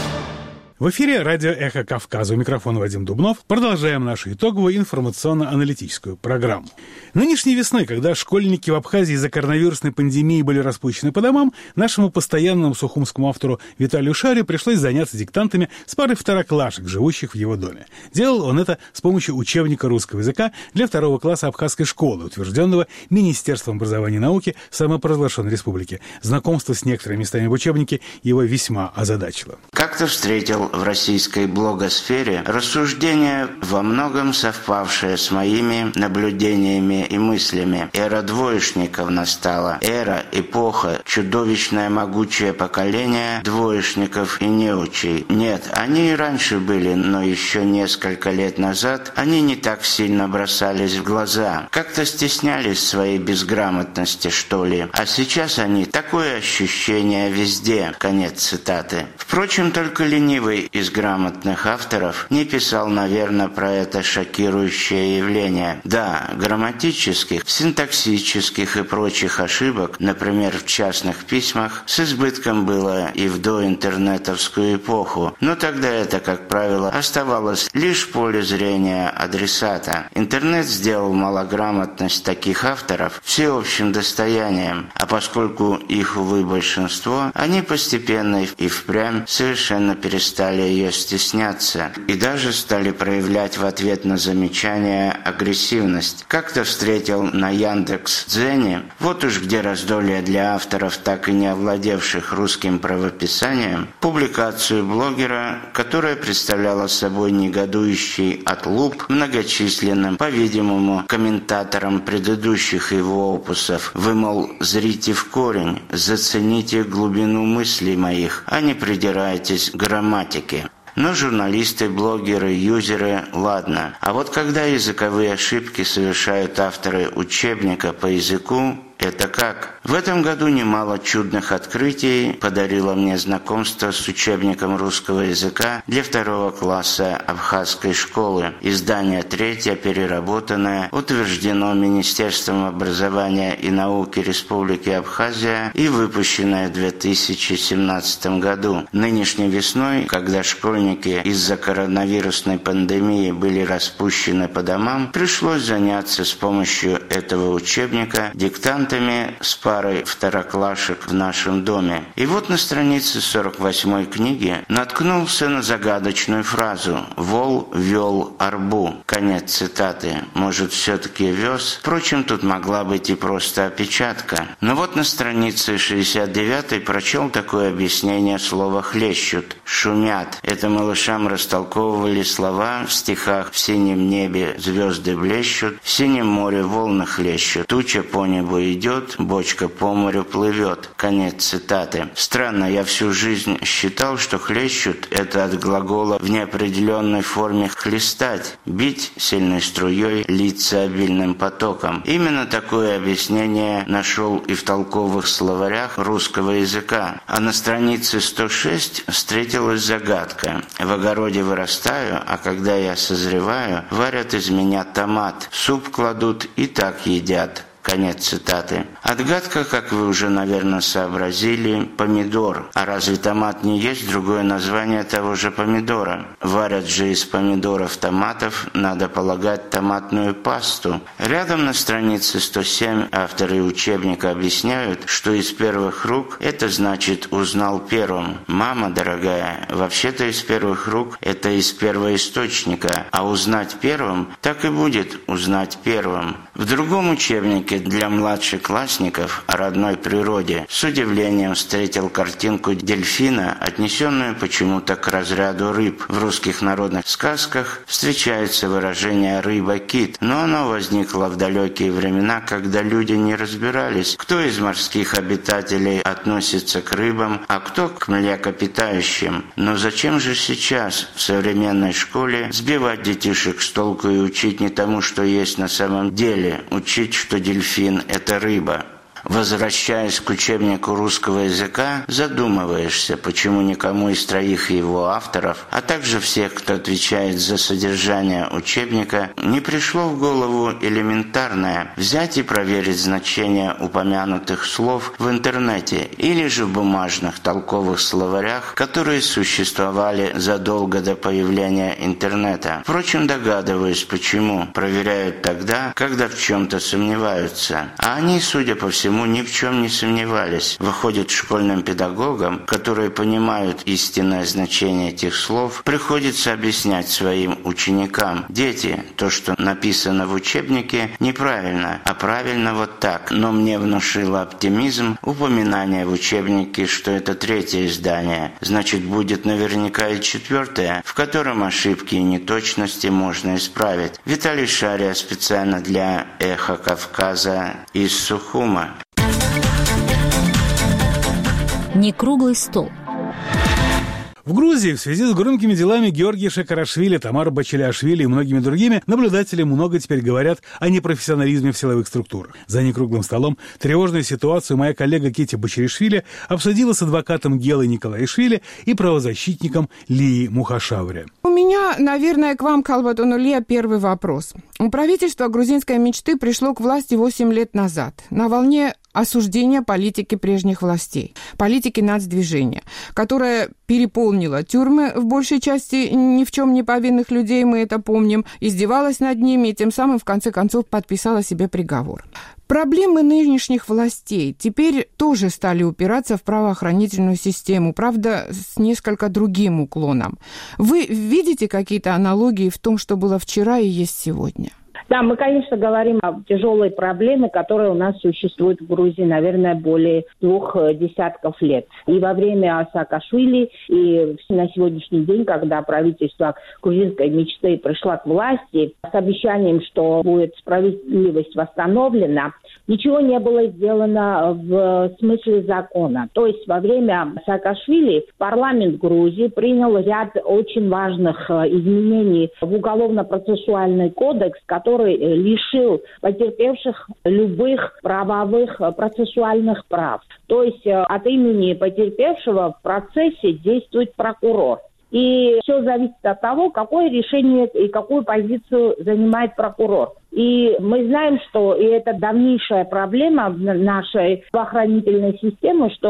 В эфире радио «Эхо Кавказа». У микрофона Вадим Дубнов. Продолжаем нашу итоговую информационно-аналитическую программу. Нынешней весной, когда школьники в Абхазии из-за коронавирусной пандемии были распущены по домам, нашему постоянному сухумскому автору Виталию Шарию пришлось заняться диктантами с парой второклашек, живущих в его доме. Делал он это с помощью учебника русского языка для второго класса абхазской школы, утвержденного Министерством образования и науки самопровозглашенной республики. Знакомство с некоторыми местами в учебнике его весьма озадачило. Как-то встретил в российской блогосфере рассуждения, во многом совпавшие с моими наблюдениями и мыслями. Эра двоечников настала. Эра, эпоха, чудовищное могучее поколение двоечников и неучей. Нет, они и раньше были, но еще несколько лет назад они не так сильно бросались в глаза. Как-то стеснялись своей безграмотности, что ли. А сейчас они такое ощущение везде. Конец цитаты. Впрочем, только ленивый из грамотных авторов не писал, наверное, про это шокирующее явление. Да, грамматических, синтаксических и прочих ошибок, например, в частных письмах, с избытком было и в доинтернетовскую эпоху, но тогда это, как правило, оставалось лишь в поле зрения адресата. Интернет сделал малограмотность таких авторов всеобщим достоянием, а поскольку их, увы, большинство, они постепенно и впрямь совершенно перестали ее стесняться и даже стали проявлять в ответ на замечания агрессивность. Как-то встретил на Яндекс.Дзене, вот уж где раздолье для авторов, так и не овладевших русским правописанием, публикацию блогера, которая представляла собой негодующий отлуп многочисленным, по-видимому, комментаторам предыдущих его опусов. Вы, мол, зрите в корень, зацените глубину мыслей моих, а не придирайтесь к грамматике. Но журналисты, блогеры, юзеры – ладно. А вот когда языковые ошибки совершают авторы учебника по языку, это как? В этом году немало чудных открытий подарило мне знакомство с учебником русского языка для второго класса абхазской школы. Издание третье, переработанное, утверждено Министерством образования и науки Республики Абхазия и выпущенное в две тысячи семнадцатом году. Нынешней весной, когда школьники из-за коронавирусной пандемии были распущены по домам, пришлось заняться с помощью этого учебника диктантом музыкантами с парой второклашек в нашем доме. И вот на странице сорок восьмой книги наткнулся на загадочную фразу «Вол вел арбу». Конец цитаты. Может, все-таки вез? Впрочем, тут могла быть и просто опечатка. Но вот на странице шестьдесят девятой прочел такое объяснение слова «хлещут». «Шумят». Это малышам растолковывали слова в стихах «В синем небе звезды блещут, в синем море волны хлещут, туча по небу идет, бочка по морю плывет». Конец цитаты. Странно, я всю жизнь считал, что «хлещут» — это от глагола в неопределенной форме «хлестать», бить сильной струей, литься обильным потоком. Именно такое объяснение нашел и в толковых словарях русского языка. А на странице сто шесть встретилась загадка. В огороде вырастаю, а когда я созреваю, варят из меня томат, суп кладут и так едят. Конец цитаты. Отгадка, как вы уже, наверное, сообразили, помидор. А разве томат не есть другое название того же помидора? Варят же из помидоров томатов, надо полагать, томатную пасту. Рядом на странице сто семь авторы учебника объясняют, что из первых рук это значит «узнал первым». Мама дорогая, вообще-то из первых рук это из первоисточника, а узнать первым так и будет узнать первым. В другом учебнике для младшеклассников о родной природе с удивлением встретил картинку дельфина, отнесенную почему-то к разряду рыб. В русских народных сказках встречается выражение «рыба-кит», но оно возникло в далекие времена, когда люди не разбирались, кто из морских обитателей относится к рыбам, а кто к млекопитающим. Но зачем же сейчас в современной школе сбивать детишек с толку и учить не тому, что есть на самом деле, учить, что дельфин – это рыба? Возвращаясь к учебнику русского языка, задумываешься, почему никому из троих его авторов, а также всех, кто отвечает за содержание учебника, не пришло в голову элементарное – взять и проверить значение упомянутых слов в интернете или же в бумажных толковых словарях, которые существовали задолго до появления интернета. Впрочем, догадываюсь, почему. Проверяют тогда, когда в чем-то сомневаются. А они, судя по всему, ни в чем не сомневались. Выходит, школьным педагогам, которые понимают истинное значение этих слов, приходится объяснять своим ученикам: дети, то, что написано в учебнике, неправильно, а правильно вот так. Но мне внушило оптимизм упоминание в учебнике, что это третье издание. Значит, будет наверняка и четвертое, в котором ошибки и неточности можно исправить. Виталий Шария специально для «Эхо Кавказа» из Сухума. Не круглый стол. В Грузии в связи с громкими делами Георгия Шакарашвили, Тамары Бачелиашвили и многими другими наблюдатели много теперь говорят о непрофессионализме в силовых структурах. За некруглым столом тревожную ситуацию моя коллега Кити Бачелишвили обсудила с адвокатом Гелой Николаишвили и правозащитником Лией Мухашаври. У меня, наверное, к вам, Калбатон Улия, первый вопрос. Правительство грузинской мечты пришло к власти восемь лет назад на волне осуждения политики прежних властей, политики нацдвижения, которая переполнила тюрьмы в большей части ни в чем не повинных людей, мы это помним, издевалась над ними и тем самым в конце концов подписала себе приговор. Проблемы нынешних властей теперь тоже стали упираться в правоохранительную систему, правда, с несколько другим уклоном. Вы видите какие-то аналогии в том, что было вчера и есть сегодня? Да, мы, конечно, говорим о тяжелой проблеме, которая у нас существует в Грузии, наверное, более двух десятков лет. И во время Саакашвили, и на сегодняшний день, когда правительство грузинской мечты пришло к власти с обещанием, что будет справедливость восстановлена, ничего не было сделано в смысле закона. То есть во время Саакашвили парламент Грузии принял ряд очень важных изменений в уголовно-процессуальный кодекс, который лишил потерпевших любых правовых процессуальных прав. То есть от имени потерпевшего в процессе действует прокурор. И все зависит от того, какое решение и какую позицию занимает прокурор. И мы знаем, что и это давнейшая проблема нашей правоохранительной системы, что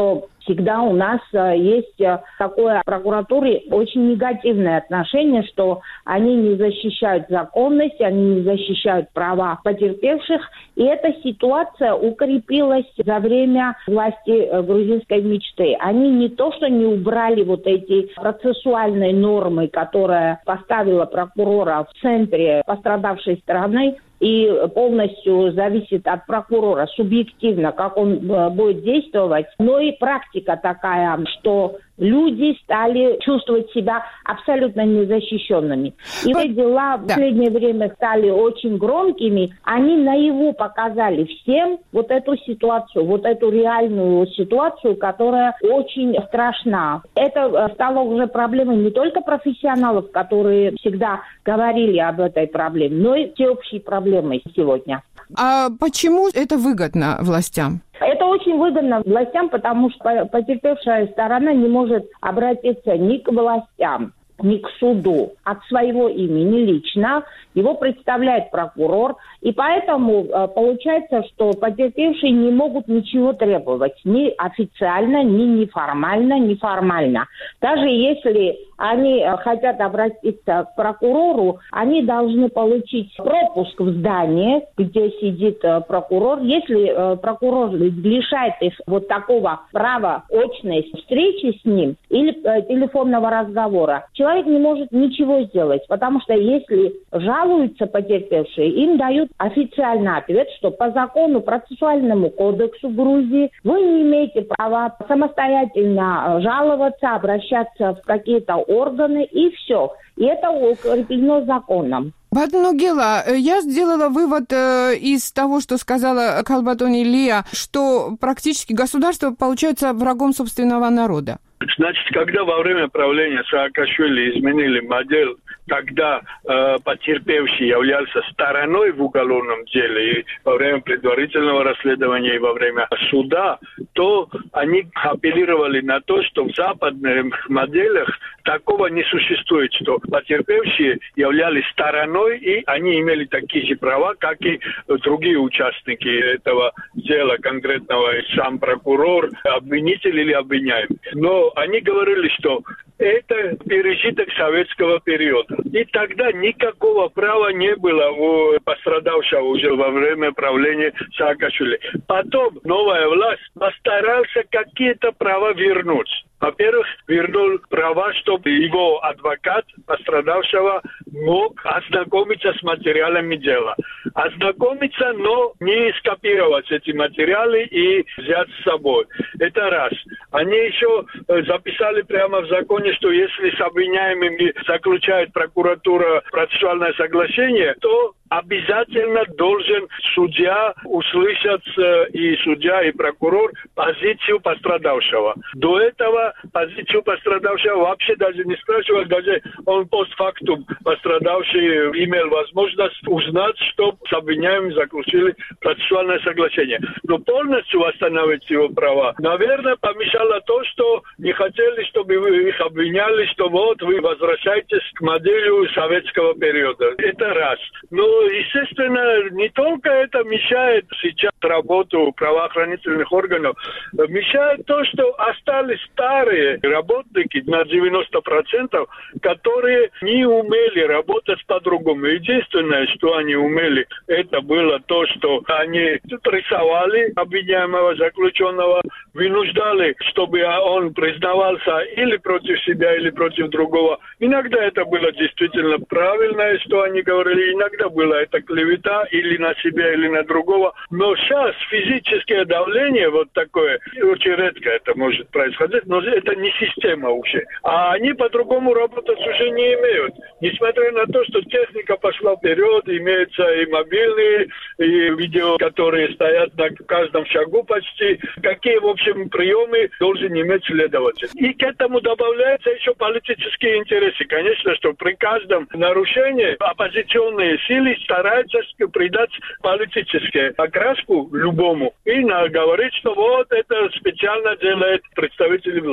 всегда у нас есть такое прокуратуре очень негативное отношение, что они не защищают законность, они не защищают права потерпевших. И эта ситуация укрепилась за время власти грузинской мечты. Они не то, что не убрали вот эти процессуальные нормы, которые поставила прокурора в центре пострадавшей стороны, и полностью зависит от прокурора субъективно, как он будет действовать. Но и практика такая, что люди стали чувствовать себя абсолютно незащищенными. И эти дела в последнее время стали очень громкими. Они наяву показали всем вот эту ситуацию, вот эту реальную ситуацию, которая очень страшна. Это стало уже проблемой не только профессионалов, которые всегда говорили об этой проблеме, но и всеобщей проблемой сегодня. А почему это выгодно властям? Это очень выгодно властям, потому что потерпевшая сторона не может обратиться ни к властям, ни к суду от своего имени лично. Его представляет прокурор. И поэтому э, получается, что потерпевшие не могут ничего требовать. Ни официально, ни неформально, ни формально. Даже если они э, хотят обратиться к прокурору, они должны получить пропуск в здание, где сидит э, прокурор. Если э, прокурор лишает их вот такого права очной встречи с ним или э, телефонного разговора, человек не может ничего сделать. Потому что если жалуются потерпевшие, им дают официальный ответ, что по закону, процессуальному кодексу Грузии вы не имеете права самостоятельно жаловаться, обращаться в какие-то органы, и все. И это укреплено законом. Батнугела, я сделала вывод э, из того, что сказала Калбатони Лия, что практически государство получается врагом собственного народа. Значит, когда во время правления Саакашвили изменили модель, когда э, потерпевший являлся стороной в уголовном деле и во время предварительного расследования, и во время суда, то они апеллировали на то, что в западных моделях такого не существует, что потерпевшие являлись стороной, и они имели такие же права, как и другие участники этого дела, конкретного сам прокурор, обвинитель или обвиняемый. Но они говорили, что это пережиток советского периода. И тогда никакого права не было у пострадавшего уже во время правления Саакашвили. Потом новая власть постаралась какие-то права вернуть. Во-первых, вернул права, чтобы его адвокат пострадавшего мог ознакомиться с материалами дела. Ознакомиться, но не скопировать эти материалы и взять с собой. Это раз. Они еще записали прямо в законе, что если с обвиняемыми заключает прокуратура процессуальное соглашение, то обязательно должен судья услышать, и судья, и прокурор, позицию пострадавшего. До этого позицию пострадавшего вообще даже не спрашивал, даже он постфактум пострадавший имел возможность узнать, что с обвиняемым заключили процессуальное соглашение. Но полностью восстановить его права, наверное, помешало то, что не хотели, чтобы вы их обвиняли, что вот вы возвращаетесь к модели советского периода. Это раз. Но естественно, не только это мешает сейчас работу правоохранительных органов, мешает то, что остались старые работники на девяносто процентов, которые не умели работать по-другому. Единственное, что они умели, это было то, что они прессовали обвиняемого заключенного, вынуждали, чтобы он признавался или против себя, или против другого. Иногда это было действительно правильное, что они говорили, иногда было это клевета или на себя, или на другого. Но сейчас физическое давление вот такое, очень редко это может происходить, но это не система уже. А они по-другому работать уже не имеют. Несмотря на то, что техника пошла вперед, имеются и мобильные, и видео, которые стоят на каждом шагу почти. Какие, в общем, приемы должен иметь следователь. И к этому добавляются еще политические интересы. Конечно, что при каждом нарушении оппозиционные силы стараются придать политическую окраску любому и говорить, что вот это специально делает представители власти.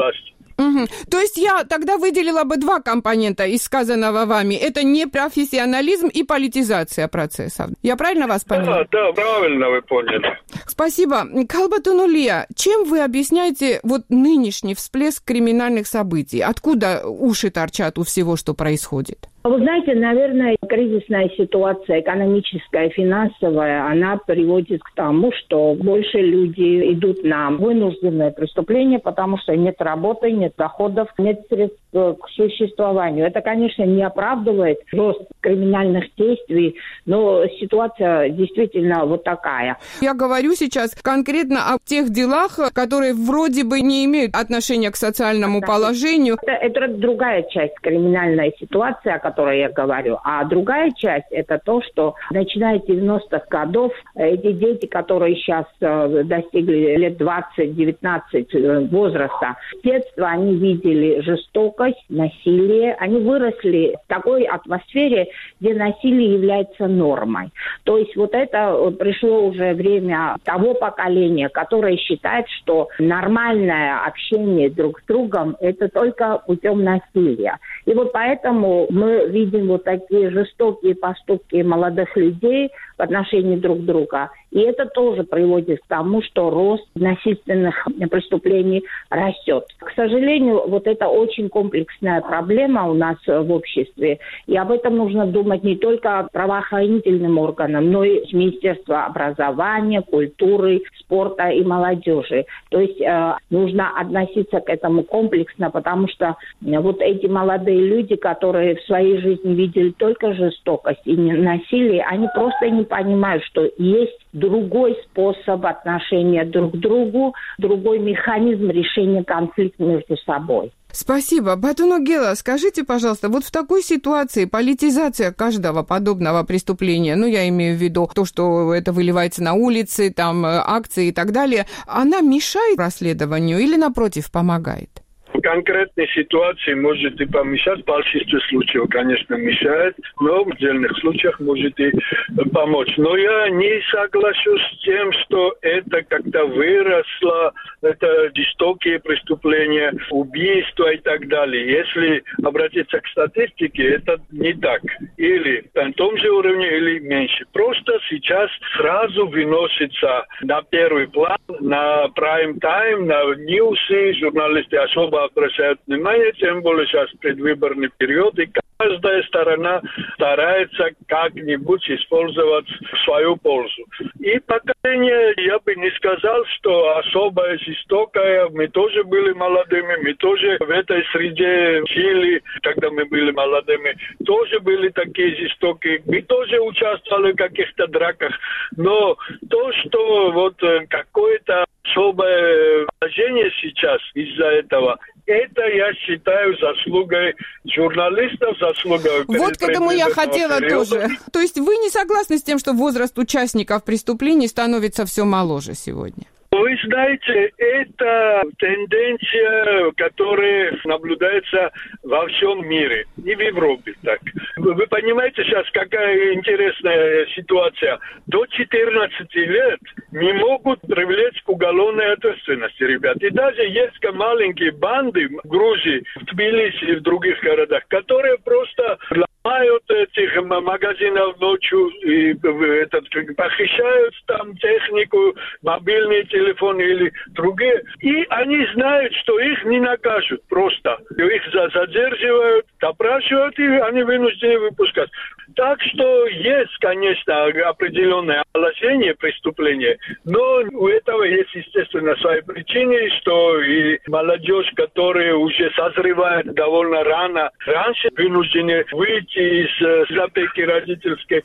власти. Угу. То есть я тогда выделила бы два компонента из сказанного вами. Это непрофессионализм и политизация процессов. Я правильно вас поняла? Да, да, правильно вы поняли. Спасибо. Калбатонулия, чем вы объясняете вот нынешний всплеск криминальных событий? Откуда уши торчат у всего, что происходит? Вы знаете, наверное, кризисная ситуация, экономическая, финансовая, она приводит к тому, что больше люди идут на вынужденное преступление, потому что нет работы, нет доходов, нет средств к существованию. Это, конечно, не оправдывает рост криминальных действий, но ситуация действительно вот такая. Я говорю сейчас конкретно о тех делах, которые вроде бы не имеют отношения к социальному положению. Это, это другая часть криминальной ситуации, о которой я говорю. А другая часть – это то, что начиная с девяностых годов эти дети, которые сейчас достигли лет двадцать-девятнадцать возраста, с детства они видели жестокость, насилие. Они выросли в такой атмосфере, где насилие является нормой. То есть вот это пришло уже время того поколения, которое считает, что нормальное общение друг с другом – это только путем насилия. И вот поэтому мы видим вот такие жестокие поступки молодых людей в отношении друг друга. И это тоже приводит к тому, что рост насильственных преступлений растет. К сожалению, вот это очень комплексная проблема у нас в обществе. И об этом нужно думать не только правоохранительным органам, но и Министерству образования, культуры, спорта и молодежи. То есть э, нужно относиться к этому комплексно, потому что вот эти молодые люди, которые в своей жизни видели только жестокость и насилие, они просто не понимают, что есть другой способ отношения друг к другу, другой механизм решения конфликта между собой. Спасибо. Батуногела, скажите, пожалуйста, вот в такой ситуации политизация каждого подобного преступления, ну, я имею в виду то, что это выливается на улицы, там, акции и так далее, она мешает расследованию или, напротив, помогает? В конкретной ситуации может и помешать, в большинстве случаев, конечно, мешает, но в отдельных случаях может и помочь. Но я не соглашусь с тем, что это как-то выросло, это жестокие преступления, убийства и так далее. Если обратиться к статистике, это не так. Или на том же уровне, или меньше. Просто сейчас сразу выносится на первый план, на прайм-тайм, на ньюсы, журналисты особо обращают внимание, тем более сейчас предвыборный период, и каждая сторона старается как-нибудь использовать в свою пользу. И поколение, я бы не сказал, что особо жестокое. Мы тоже были молодыми, мы тоже в этой среде жили, когда мы были молодыми, тоже были такие жестокие. Мы тоже участвовали в каких-то драках. Но то, что вот какое-то особое положение сейчас из-за этого, это, я считаю, заслугой журналистов, заслугой... Вот к этому я хотела периода. Тоже. То есть вы не согласны с тем, что возраст участников преступлений становится все моложе сегодня? Вы знаете, это тенденция, которая наблюдается во всем мире, и в Европе так. Вы понимаете сейчас, какая интересная ситуация? До четырнадцати лет не могут привлечь к уголовной ответственности, ребят. И даже есть маленькие банды в Грузии, в Тбилиси и в других городах, которые просто ломают этих магазинов ночью, и этот, похищают там технику, мобильные телефоны или другие. И они знают, что их не накажут просто. Их задерживают, допрашивают, и они вынуждены выпускать. Так что есть, конечно, определенное положение преступления, но у этого есть, естественно, свои причины, что и молодежь, которая уже созревает довольно рано, раньше вынуждены выйти из запеки родительской,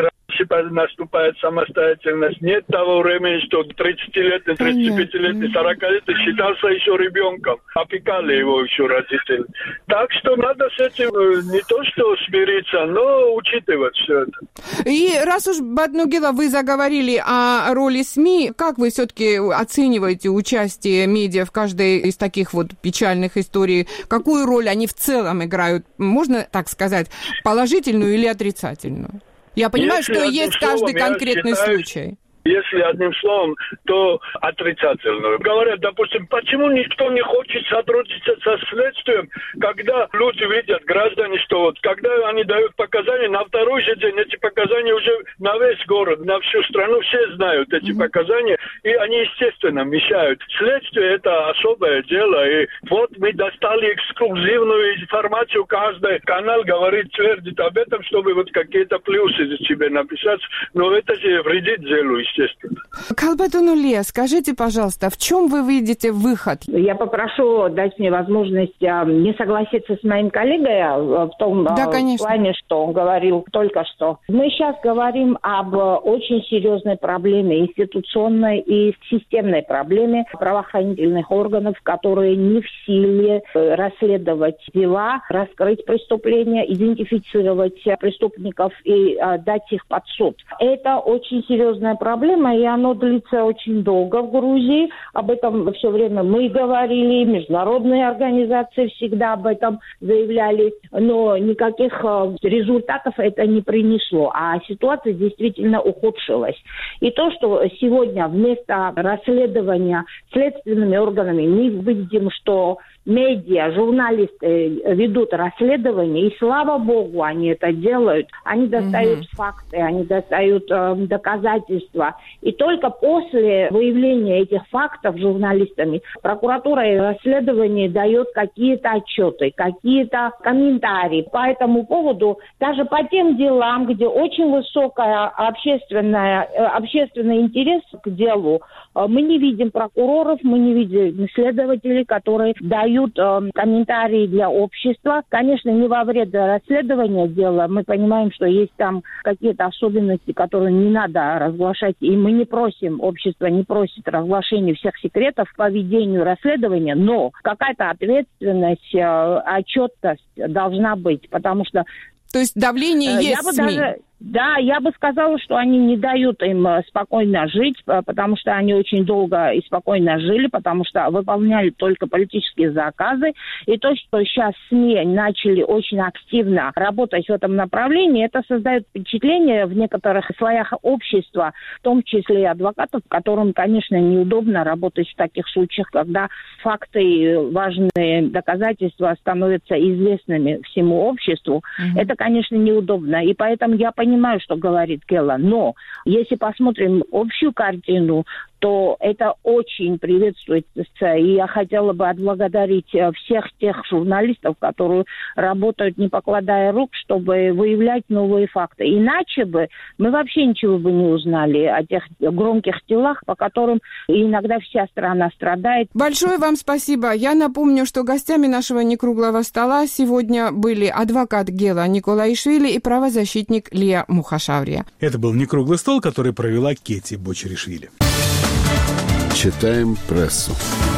наступает самостоятельность. Нет того времени, что тридцатилетний, тридцатипятилетний, сорокалетний считался еще ребенком. Опекали его еще родители. Так что надо с этим не то что смириться, но учитывать все это. И раз уж, Батногела, вы заговорили о роли СМИ, как вы все-таки оцениваете участие медиа в каждой из таких вот печальных историй? Какую роль они в целом играют, можно так сказать, положительную или отрицательную? Я понимаю, если что есть каждый конкретный считаю, случай. Если одним словом, то отрицательную. Говорят, допустим, почему никто не хочет сотрудничать со следствием, когда люди видят, граждане, что вот, когда они дают показания, на второй же день эти показания уже на весь город, на всю страну, все знают эти mm-hmm. показания, и они, естественно, мешают. Следствие – это особое дело, и вот мы достали эксклюзивную информацию, каждый канал говорит, твердит об этом, чтобы вот какие-то плюсы себе написать, но это же вредит делу, естественно. Калбатонулия, скажите, пожалуйста, в чем вы видите выход? Я попрошу дать мне возможность не согласиться с моим коллегой в том да, плане, что он говорил только что. Мы сейчас говорим об очень серьезной проблеме, институционной и системной проблеме правоохранительных органов, которые не в силе расследовать дела, раскрыть преступления, идентифицировать преступников и дать их под суд. Это очень серьезная проблема, и она длится очень долго в Грузии. Об этом все время мы говорили, международные организации всегда об этом заявляли, но никаких результатов это не принесло, а ситуация действительно ухудшилась. И то, что сегодня вместо расследования следственными органами мы видим, что медиа, журналисты ведут расследование, и слава богу, они это делают. Они достают mm-hmm. факты, они достают э, доказательства. И только после выявления этих фактов журналистами прокуратура и расследование дает какие-то отчеты, какие-то комментарии по этому поводу. Даже по тем делам, где очень высокая общественная, э, общественный интерес к делу, э, мы не видим прокуроров, мы не видим следователей, которые дают комментарии для общества. Конечно, не во вред расследования дела. Мы понимаем, что есть там какие-то особенности, которые не надо разглашать. И мы не просим, общество не просит разглашения всех секретов по ведению расследования, но какая-то ответственность, отчетность должна быть, потому что... То есть давление есть я бы даже... Да, я бы сказала, что они не дают им спокойно жить, потому что они очень долго и спокойно жили, потому что выполняли только политические заказы. И то, что сейчас СМИ начали очень активно работать в этом направлении, это создает впечатление в некоторых слоях общества, в том числе и адвокатов, которым, конечно, неудобно работать в таких случаях, когда факты и важные доказательства становятся известными всему обществу. Mm-hmm. Это, конечно, неудобно. И поэтому я понимаю, понимаю, что говорит Гела, но если посмотрим общую картину, то это очень приветствуется. И я хотела бы отблагодарить всех тех журналистов, которые работают, не покладая рук, чтобы выявлять новые факты. Иначе бы мы вообще ничего бы не узнали о тех громких делах, по которым иногда вся страна страдает. Большое вам спасибо. Я напомню, что гостями нашего некруглого стола сегодня были адвокат Гела Николаишвили и правозащитник Лия Мухашаврия. Это был некруглый стол, который провела Кети Бочеришвили. Читаем прессу.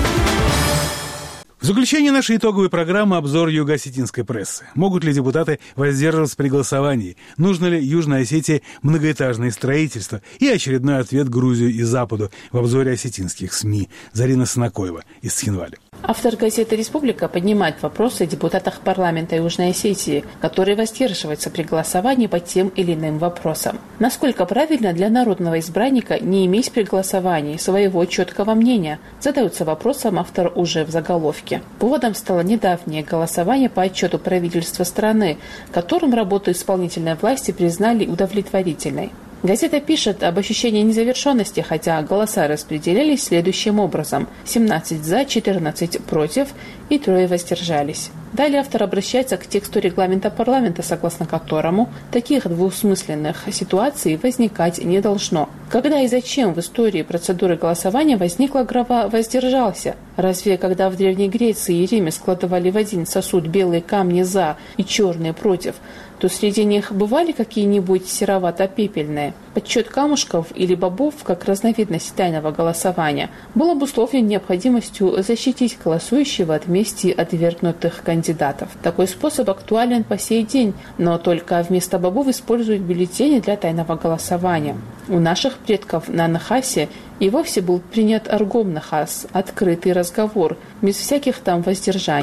В заключение нашей итоговой программы обзор юго-осетинской прессы. Могут ли депутаты воздерживаться при голосовании? Нужно ли Южной Осетии многоэтажное строительство? И очередной ответ Грузию и Западу в обзоре осетинских СМИ. Зарина Санакоева из Цхинвали. Автор газеты «Республика» поднимает вопросы о депутатах парламента Южной Осетии, которые воздерживаются при голосовании по тем или иным вопросам. Насколько правильно для народного избранника не иметь при голосовании своего четкого мнения? Задается вопросом автор уже в заголовке. Поводом стало недавнее голосование по отчету правительства страны, которым работу исполнительной власти признали удовлетворительной. Газета пишет об ощущении незавершенности, хотя голоса распределились следующим образом: семнадцать за, четырнадцать против и трое воздержались. Далее автор обращается к тексту регламента парламента, согласно которому таких двусмысленных ситуаций возникать не должно. Когда и зачем в истории процедуры голосования возникла графа «воздержался»? Разве когда в Древней Греции и Риме складывали в один сосуд белые камни «за» и черные «против», то среди них бывали какие-нибудь серовато-пепельные? Подсчет камушков или бобов, как разновидность тайного голосования, был обусловлен необходимостью защитить голосующего от мести отвергнутых кандидатов. Такой способ актуален по сей день, но только вместо бобов используют бюллетени для тайного голосования. У наших предков на Нахасе и вовсе был принят аргом-нахас, открытый разговор, без всяких там воздержаний.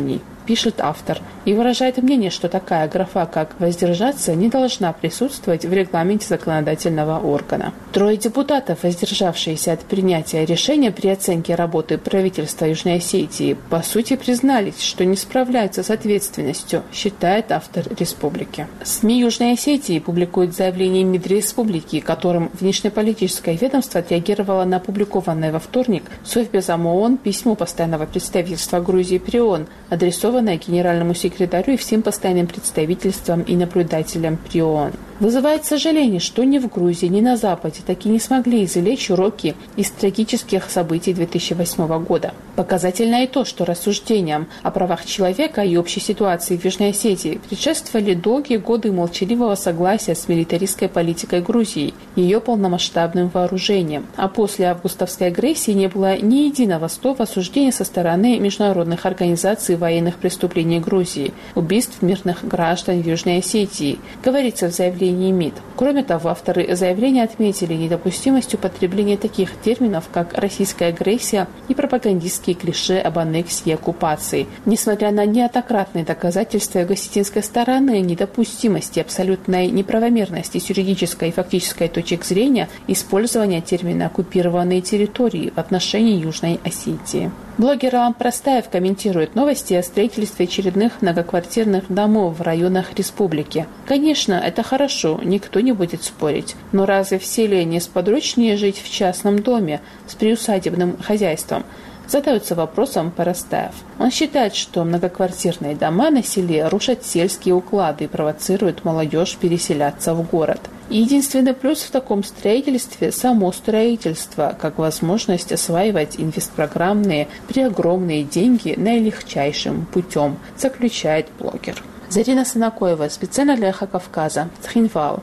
пишет автор, и выражает мнение, что такая графа, как «воздержаться», не должна присутствовать в регламенте законодательного органа. Трое депутатов, воздержавшиеся от принятия решения при оценке работы правительства Южной Осетии, по сути признались, что не справляются с ответственностью, считает автор республики. СМИ Южной Осетии публикуют заявление МИД республики, которым внешнеполитическое ведомство отреагировало на опубликованное во вторник Совбезом ООН письмо постоянного представительства Грузии при ООН, адресованное генеральному секретарю и всем постоянным представительствам и наблюдателям при ООН. Вызывает сожаление, что ни в Грузии, ни на Западе так и не смогли извлечь уроки из трагических событий две тысячи восьмого года. Показательно и то, что рассуждениям о правах человека и общей ситуации в Южной Осетии предшествовали долгие годы молчаливого согласия с милитаристской политикой Грузии, ее полномасштабным вооружением. А после августовской агрессии не было ни единого слова осуждения со стороны международных организаций военных преступлений Грузии, убийств мирных граждан в Южной Осетии, говорится в заявлении МИД. Кроме того, авторы заявления отметили недопустимость употребления таких терминов, как российская агрессия и пропагандистские клише об аннексии и оккупации. Несмотря на неоднократные доказательства осетинской стороны недопустимости абсолютной неправомерности с юридической и фактической точек зрения использования термина «оккупированные территории» в отношении Южной Осетии. Блогер Алан Простаев комментирует новости о строительстве очередных многоквартирных домов в районах республики. Конечно, это хорошо, никто не будет спорить. Но разве в селе не сподручнее жить в частном доме с приусадебным хозяйством? Задается вопросом Простаев. Он считает, что многоквартирные дома на селе рушат сельские уклады и провоцируют молодежь переселяться в город. И единственный плюс в таком строительстве – само строительство, как возможность осваивать инвестпрограммные при огромные деньги наилегчайшим путем, заключает блогер. Зарина Санакоева, специально для Эхо Кавказа, Цхинвал.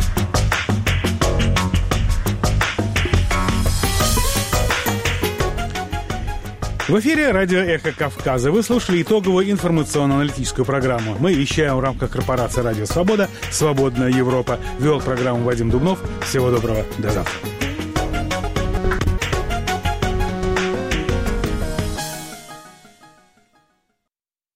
В эфире радио «Эхо Кавказа». Вы слушали итоговую информационно-аналитическую программу. Мы вещаем в рамках корпорации «Радио Свобода», «Свободная Европа». Вел программу Вадим Дубнов. Всего доброго. До завтра.